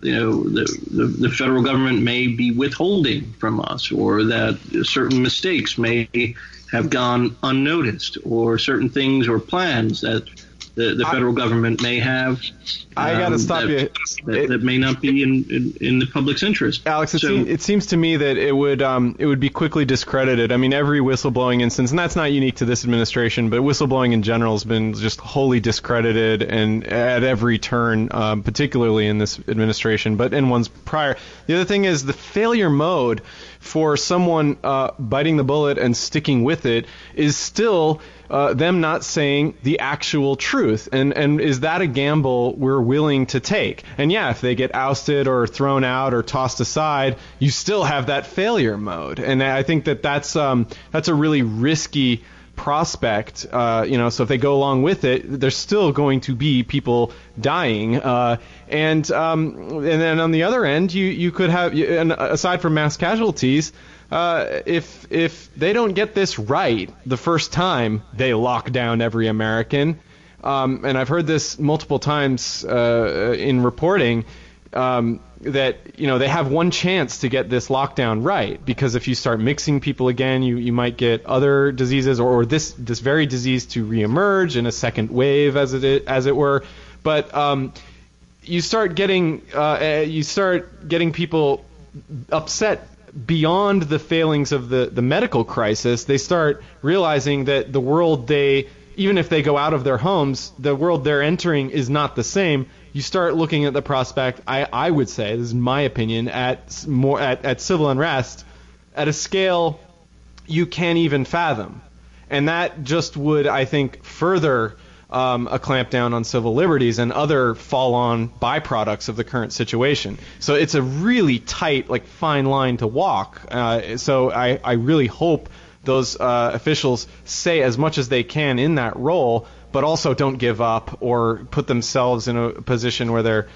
Speaker 8: the federal government may be withholding from us, or that certain mistakes may have gone unnoticed, or certain things or plans that the federal government may have.
Speaker 1: I got to stop you.
Speaker 8: That may not be in the public's interest.
Speaker 1: Alex, it seems to me that it would be quickly discredited. Every whistleblowing instance, and that's not unique to this administration, but whistleblowing in general has been just wholly discredited and at every turn, particularly in this administration, but in ones prior. The other thing is the failure mode for someone biting the bullet and sticking with it is still them not saying the actual truth. And is that a gamble we're willing to take? And yeah, if they get ousted or thrown out or tossed aside, you still have that failure mode. And I think that's a really risky prospect. So if they go along with it, there's still going to be people dying. And then on the other end, you could have, and aside from mass casualties, if they don't get this right the first time, they lock down every American. And I've heard this multiple times in reporting, that they have one chance to get this lockdown right, because if you start mixing people again, you might get other diseases or this very disease to reemerge in a second wave, as it were. But you start getting people upset beyond the failings of the medical crisis. They start realizing that the world even if they go out of their homes, the world they're entering is not the same. You start looking at the prospect, I would say, this is my opinion, at civil unrest at a scale you can't even fathom. And that just would, I think, further a clampdown on civil liberties and other fall-on byproducts of the current situation. So it's a really tight, fine line to walk. So I really hope those officials say as much as they can in that role, but also don't give up or put themselves in a position where their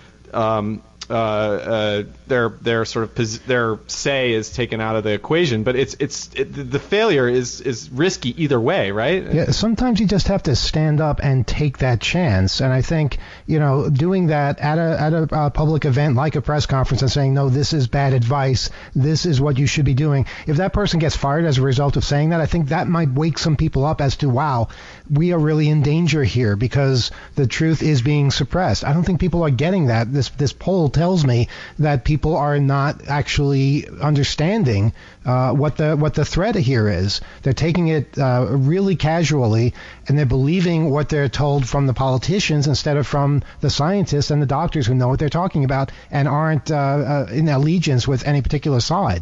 Speaker 1: sort of their say is taken out of the equation. But the failure is risky either way, right?
Speaker 4: Yeah, sometimes you just have to stand up and take that chance. And I think, doing that at a public event like a press conference and saying, no, this is bad advice, this is what you should be doing. If that person gets fired as a result of saying that, I think that might wake some people up as to, wow, we are really in danger here because the truth is being suppressed. I don't think people are getting that. This poll tells me that people are not actually understanding what the threat here is. They're taking it really casually, and they're believing what they're told from the politicians instead of from the scientists and the doctors who know what they're talking about and aren't in allegiance with any particular side.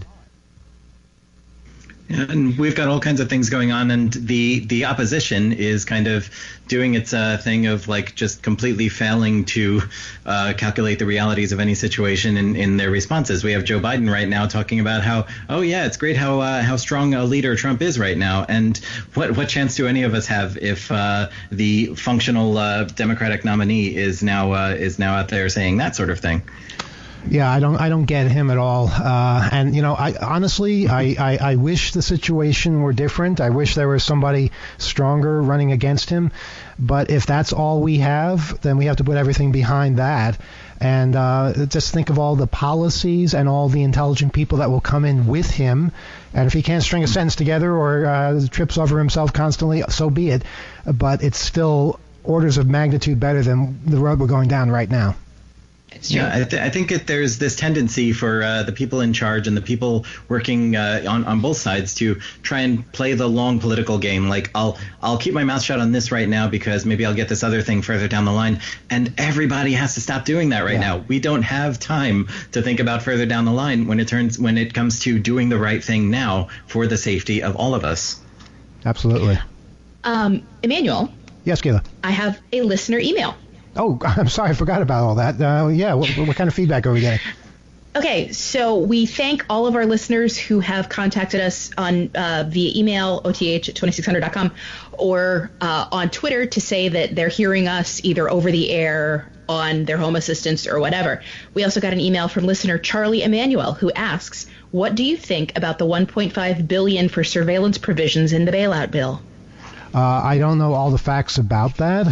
Speaker 6: And we've got all kinds of things going on, and the opposition is kind of doing its thing of like just completely failing to calculate the realities of any situation in their responses. We have Joe Biden right now talking about how, oh yeah, it's great how strong a leader Trump is right now, and what chance do any of us have if the functional Democratic nominee is now out there saying that sort of thing?
Speaker 4: Yeah, I don't get him at all. And I honestly, I wish the situation were different. I wish there was somebody stronger running against him. But if that's all we have, then we have to put everything behind that. And just think of all the policies and all the intelligent people that will come in with him. And if he can't string a sentence together or trips over himself constantly, so be it. But it's still orders of magnitude better than the road we're going down right now.
Speaker 6: Yeah, I think there's this tendency for the people in charge and the people working on both sides to try and play the long political game. Like, I'll keep my mouth shut on this right now because maybe I'll get this other thing further down the line. And everybody has to stop doing that right now. We don't have time to think about further down the line when it comes to doing the right thing now for the safety of all of us.
Speaker 4: Absolutely.
Speaker 5: Emmanuel.
Speaker 4: Yes, Kayla.
Speaker 5: I have a listener email.
Speaker 4: Oh, I'm sorry, I forgot about all that. What kind of feedback are we getting?
Speaker 5: Okay, so we thank all of our listeners who have contacted us on via email, oth@2600.com, or on Twitter to say that they're hearing us either over the air, on their home assistants, or whatever. We also got an email from listener Charlie Emanuel, who asks, what do you think about the $1.5 billion for surveillance provisions in the bailout bill?
Speaker 4: I don't know all the facts about that.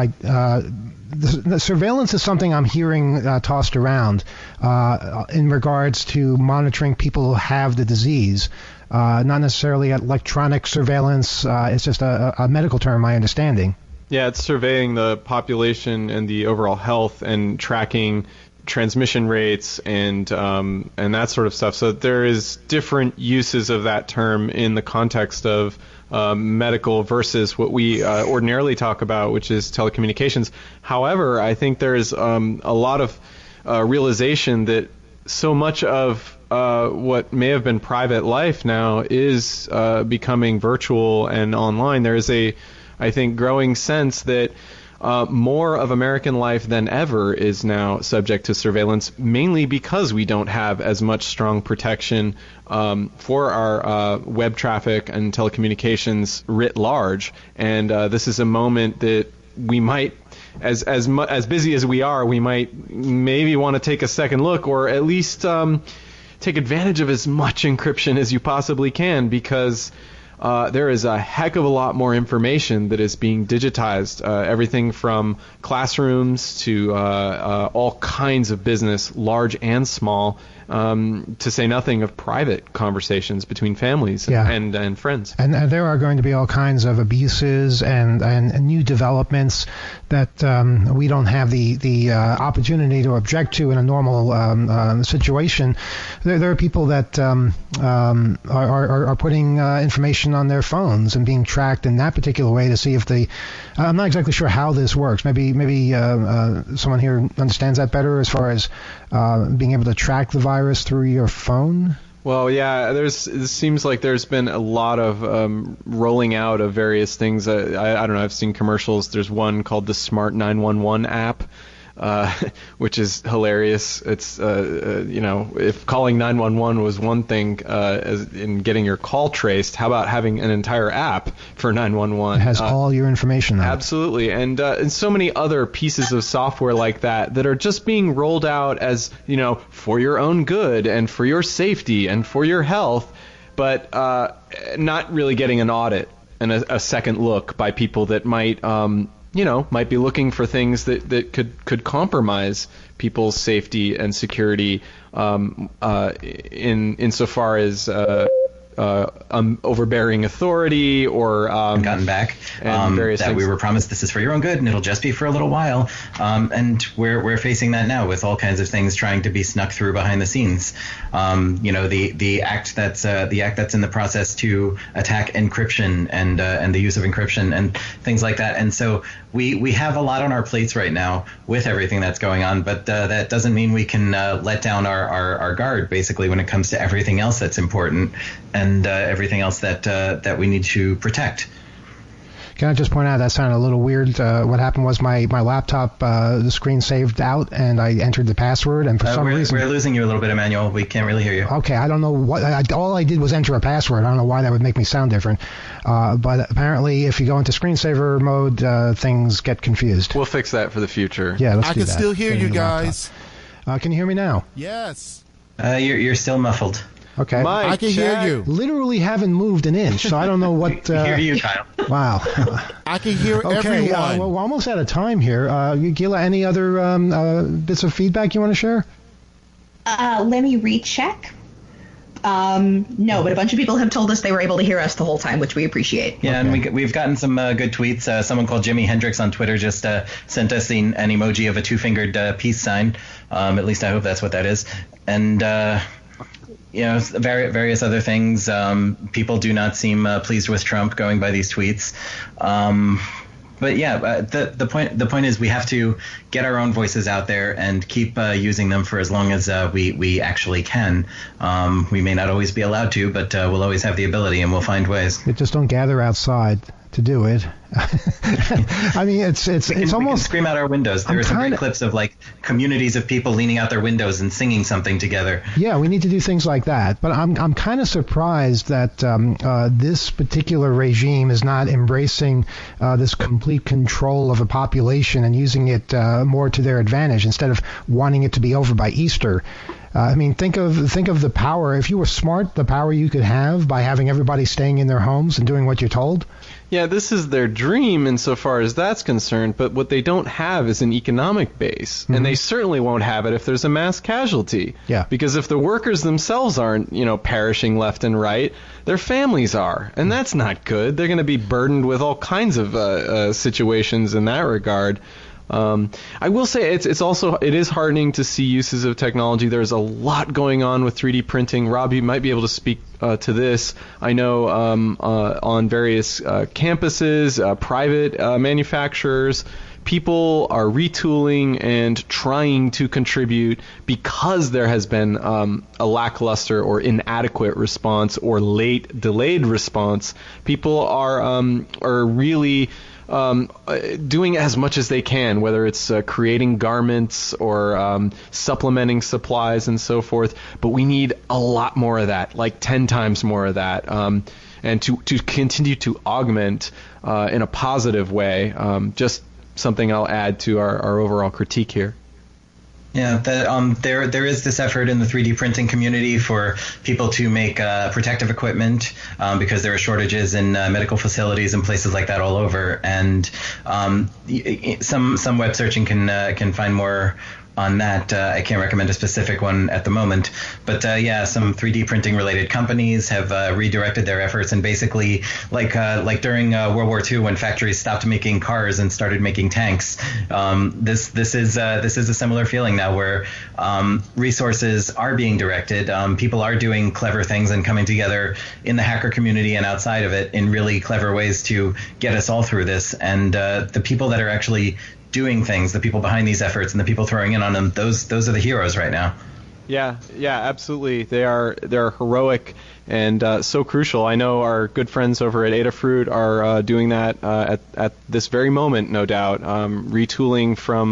Speaker 4: The surveillance is something I'm hearing tossed around in regards to monitoring people who have the disease. Not necessarily electronic surveillance. It's just a medical term, my understanding.
Speaker 1: Yeah, it's surveying the population and the overall health and tracking transmission rates and that sort of stuff. So there is different uses of that term in the context of medical versus what we ordinarily talk about, which is telecommunications. However, I think there's a lot of realization that so much of what may have been private life now is becoming virtual and online. There is I think, growing sense that more of American life than ever is now subject to surveillance, mainly because we don't have as much strong protection for our web traffic and telecommunications writ large. And this is a moment that we might, as busy as we are, we might maybe want to take a second look, or at least take advantage of as much encryption as you possibly can, because there is a heck of a lot more information that is being digitized, everything from classrooms to all kinds of business, large and small, to say nothing of private conversations between families and friends.
Speaker 4: And there are going to be all kinds of abuses and new developments that we don't have the opportunity to object to in a normal situation. There are people that are putting information on their phones and being tracked in that particular way to see if I'm not exactly sure how this works. Maybe someone here understands that better as far as being able to track the virus through your phone.
Speaker 1: Well, yeah, it seems like there's been a lot of rolling out of various things. I don't know, I've seen commercials. There's one called the Smart 911 app which is hilarious. It's if calling 911 was one thing as in getting your call traced, how about having an entire app for 911?
Speaker 4: It has all your information on it.
Speaker 1: Absolutely, and so many other pieces of software like that are just being rolled out as for your own good and for your safety and for your health, but not really getting an audit and a second look by people that might be looking for things that could compromise people's safety and security insofar as overbearing authority or
Speaker 6: gotten back
Speaker 1: and various
Speaker 6: that
Speaker 1: things.
Speaker 6: We were promised this is for your own good and it'll just be for a little while, and we're facing that now with all kinds of things trying to be snuck through behind the scenes. The act that's in the process to attack encryption and the use of encryption and things like that. And so we have a lot on our plates right now with everything that's going on, but that doesn't mean we can let down our guard, basically, when it comes to everything else that's important and everything else that we need to protect.
Speaker 4: Can I just point out that sounded a little weird? What happened was my laptop, the screen saved out, and I entered the password, and for some reason...
Speaker 6: We're losing you a little bit, Emmanuel. We can't really hear you.
Speaker 4: Okay, I don't know what... all I did was enter a password. I don't know why that would make me sound different. But apparently, if you go into screensaver mode, things get confused.
Speaker 1: We'll fix that for the future.
Speaker 4: Yeah, let's
Speaker 2: I
Speaker 4: do
Speaker 2: can
Speaker 4: that.
Speaker 2: still hear you guys.
Speaker 4: Can you hear me now?
Speaker 2: Yes.
Speaker 6: You're still muffled.
Speaker 4: Okay.
Speaker 1: Mike,
Speaker 2: I can hear you.
Speaker 4: Literally haven't moved an inch, so I don't know what...
Speaker 6: hear you, Kyle.
Speaker 4: Wow.
Speaker 2: I can hear
Speaker 4: Okay,
Speaker 2: everyone.
Speaker 4: well, we're almost out of time here. Gila, any other bits of feedback you want to share?
Speaker 7: Let me recheck. No, but a bunch of people have told us they were able to hear us the whole time, which we appreciate.
Speaker 6: Yeah,
Speaker 4: Okay.
Speaker 6: and we've gotten some good tweets. Someone called Jimi Hendrix on Twitter just sent us an emoji of a two-fingered peace sign. At least I hope that's what that is. And various other things. People do not seem pleased with Trump going by these tweets. But yeah, the point is we have to get our own voices out there and keep using them for as long as we actually can. We may not always be allowed to, but we'll always have the ability, and we'll find ways.
Speaker 4: Just don't gather outside to do it. I mean, it's
Speaker 6: We can
Speaker 4: almost...
Speaker 6: scream out our windows. There are some great clips of like communities of people leaning out their windows and singing something together.
Speaker 4: Yeah, we need to do things like that. But I'm kind of surprised that this particular regime is not embracing this complete control of a population and using it more to their advantage instead of wanting it to be over by Easter. I mean, think of the power. If you were smart, the power you could have by having everybody staying in their homes and doing what you're told.
Speaker 1: Yeah, this is their dream insofar as that's concerned, but what they don't have is an economic base, and they certainly won't have it if there's a mass casualty.
Speaker 4: Yeah.
Speaker 1: Because if the workers themselves aren't, perishing left and right, their families are, and that's not good. They're going to be burdened with all kinds of situations in that regard. I will say it is heartening to see uses of technology. There's a lot going on with 3D printing. Rob, you might be able to speak to this. I know on various campuses, private manufacturers, people are retooling and trying to contribute because there has been a lackluster or inadequate response or late delayed response. People are really doing as much as they can, whether it's creating garments or supplementing supplies and so forth. But we need a lot more of that, like 10 times more of that, and to continue to augment in a positive way. Just something I'll add to our overall critique here.
Speaker 6: Yeah, there is this effort in the 3D printing community for people to make protective equipment because there are shortages in medical facilities and places like that all over. And some web searching can find more on that. I can't recommend a specific one at the moment, but some 3D printing related companies have redirected their efforts, and basically like during World War II when factories stopped making cars and started making tanks, this is a similar feeling now where resources are being directed. People are doing clever things and coming together in the hacker community and outside of it in really clever ways to get us all through this, and the people that are actually doing things, the people behind these efforts and the people throwing in on them, those are the heroes right now.
Speaker 1: Yeah, absolutely. They're heroic and so crucial. I know our good friends over at Adafruit are doing that at this very moment, no doubt, retooling from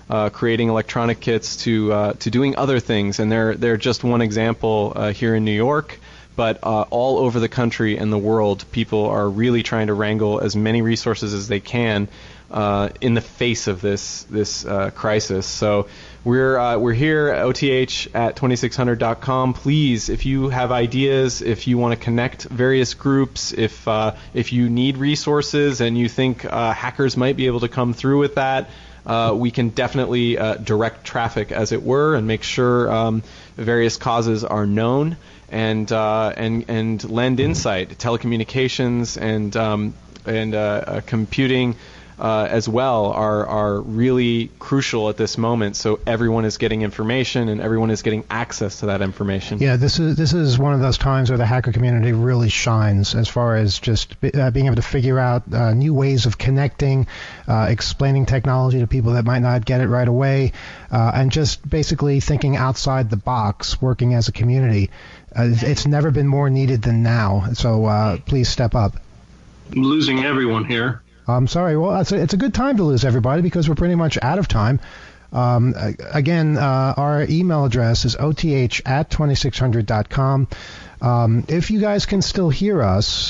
Speaker 1: creating electronic kits to doing other things. And they're just one example here in New York. But all over the country and the world, people are really trying to wrangle as many resources as they can in the face of this crisis. So we're here at OTH at 2600.com. Please, if you have ideas, if you want to connect various groups, if you need resources and you think hackers might be able to come through with that, we can definitely direct traffic, as it were, and make sure various causes are known. And lend insight. Telecommunications and computing as well are really crucial at this moment. So everyone is getting information and everyone is getting access to that information.
Speaker 4: Yeah, this is one of those times where the hacker community really shines as far as just being able to figure out new ways of connecting, explaining technology to people that might not get it right away, and just basically thinking outside the box, working as a community. It's never been more needed than now, so please step up.
Speaker 8: I'm losing everyone here.
Speaker 4: I'm sorry. Well, it's a good time to lose everybody because we're pretty much out of time. Again, our email address is oth@2600.com. If you guys can still hear us...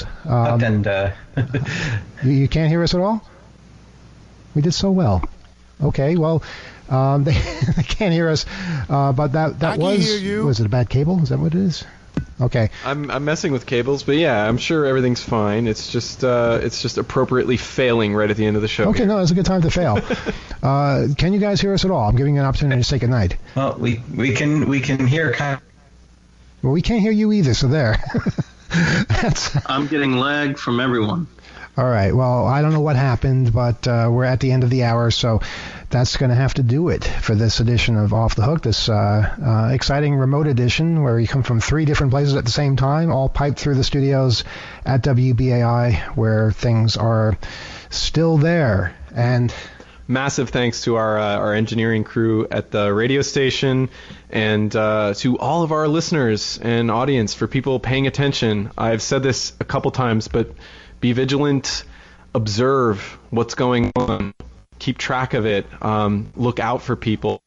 Speaker 4: you can't hear us at all? We did so well. Okay, well... they can't hear us, but that
Speaker 2: I
Speaker 4: was...
Speaker 2: can hear you.
Speaker 4: Was it a bad cable? Is that what it is? Okay.
Speaker 1: I'm messing with cables, but yeah, I'm sure everything's fine. It's just appropriately failing right at the end of the show.
Speaker 4: Okay, no, it's a good time to fail. Can you guys hear us at all? I'm giving you an opportunity to say goodnight.
Speaker 6: Well, we can hear kind of.
Speaker 4: Well, we can't hear you either, so there.
Speaker 8: I'm getting lag from everyone.
Speaker 4: All right. Well, I don't know what happened, but we're at the end of the hour, so that's going to have to do it for this edition of Off the Hook, this exciting remote edition where you come from 3 different places at the same time, all piped through the studios at WBAI, where things are still there. And
Speaker 1: massive thanks to our engineering crew at the radio station and to all of our listeners and audience for people paying attention. I've said this a couple times, but be vigilant, observe what's going on, keep track of it, look out for people.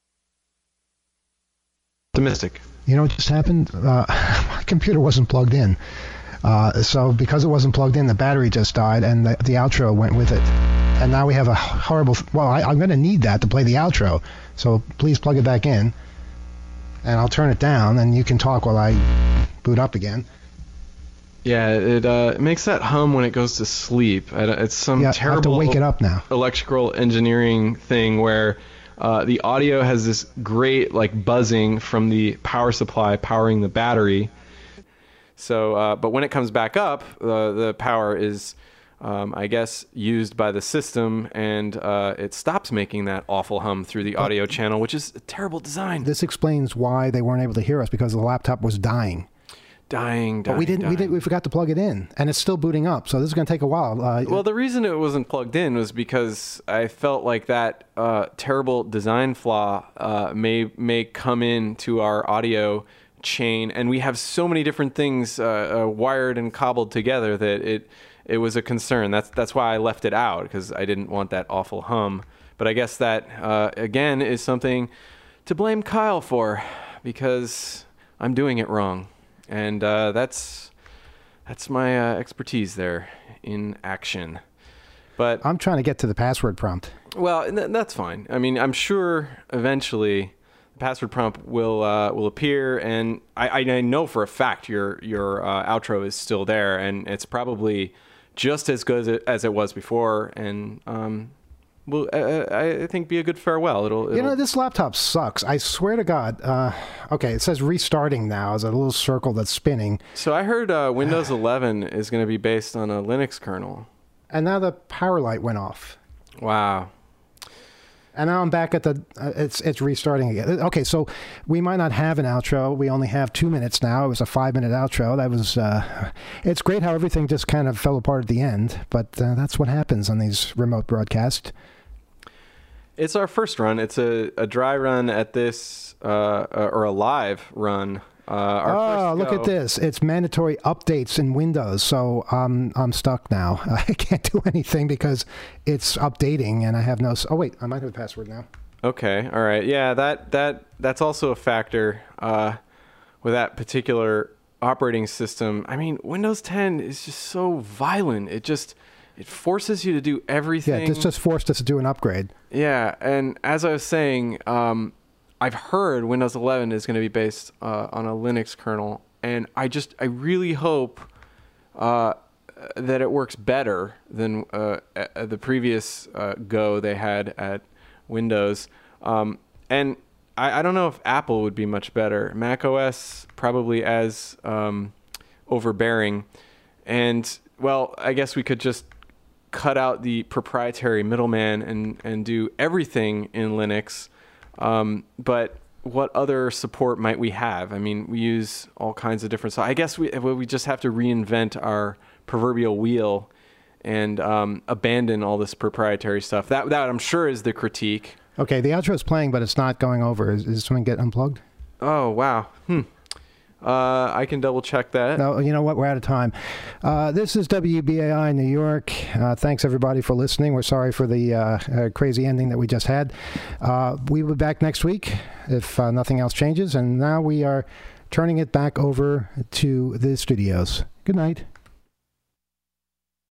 Speaker 1: Optimistic.
Speaker 4: You know what just happened? My computer wasn't plugged in. So because it wasn't plugged in, the battery just died, and the outro went with it. And now we have a horrible... Well, I'm going to need that to play the outro. So please plug it back in, and I'll turn it down, and you can talk while I boot up again.
Speaker 1: Yeah, it makes that hum when it goes to sleep. It's some terrible
Speaker 4: I have to wake it up now.
Speaker 1: Electrical engineering thing where the audio has this great buzzing from the power supply powering the battery. So, but when it comes back up, the power is, I guess, used by the system, and it stops making that awful hum through the audio channel, which is a terrible design.
Speaker 4: This explains why they weren't able to hear us, because the laptop was dying. But we forgot to plug it in, and it's still booting up, so this is going to take a while.
Speaker 1: Well, the reason it wasn't plugged in was because I felt like that terrible design flaw may come into our audio chain, and we have so many different things wired and cobbled together that it was a concern. That's why I left it out, because I didn't want that awful hum. But I guess that again is something to blame Kyle for, because I'm doing it wrong. And that's my expertise there in action. But
Speaker 4: I'm trying to get to the password prompt.
Speaker 1: Well, that's fine. I mean, I'm sure eventually the password prompt will appear, and I know for a fact your outro is still there, and it's probably just as good as it was before, and will I think be a good farewell. It'll
Speaker 4: this laptop sucks. I swear to God. Okay, it says restarting now. It's a little circle that's spinning.
Speaker 1: So I heard Windows 11 is going to be based on a Linux kernel.
Speaker 4: And now the power light went off.
Speaker 1: Wow.
Speaker 4: And now I'm back at the. It's restarting again. Okay, so we might not have an outro. We only have 2 minutes now. It was a 5-minute outro. That was. It's great how everything just kind of fell apart at the end, but that's what happens on these remote broadcasts.
Speaker 1: It's our first run. It's a dry run at this, or a live run.
Speaker 4: Look at this. It's mandatory updates in Windows, so I'm stuck now. I can't do anything because it's updating, and I have no... Oh, wait, I might have a password now.
Speaker 1: Okay, all right. Yeah, that's also a factor with that particular operating system. I mean, Windows 10 is just so violent. It forces you to do everything.
Speaker 4: Yeah, this just forced us to do an upgrade.
Speaker 1: Yeah, and as I was saying, I've heard Windows 11 is going to be based on a Linux kernel, and I really hope that it works better than the previous go they had at Windows. And I don't know if Apple would be much better. Mac OS probably as overbearing. And, well, I guess we could just cut out the proprietary middleman and do everything in Linux. But what other support might we have? I mean, we use all kinds of different... So I guess we just have to reinvent our proverbial wheel and abandon all this proprietary stuff. That I'm sure is the critique.
Speaker 4: Okay, the outro is playing, but it's not going over. Is something get unplugged?
Speaker 1: Oh, wow. I can double check that.
Speaker 4: No, you know what? We're out of time. This is WBAI New York. Thanks, everybody, for listening. We're sorry for the crazy ending that we just had. We will be back next week if nothing else changes. And now we are turning it back over to the studios. Good night.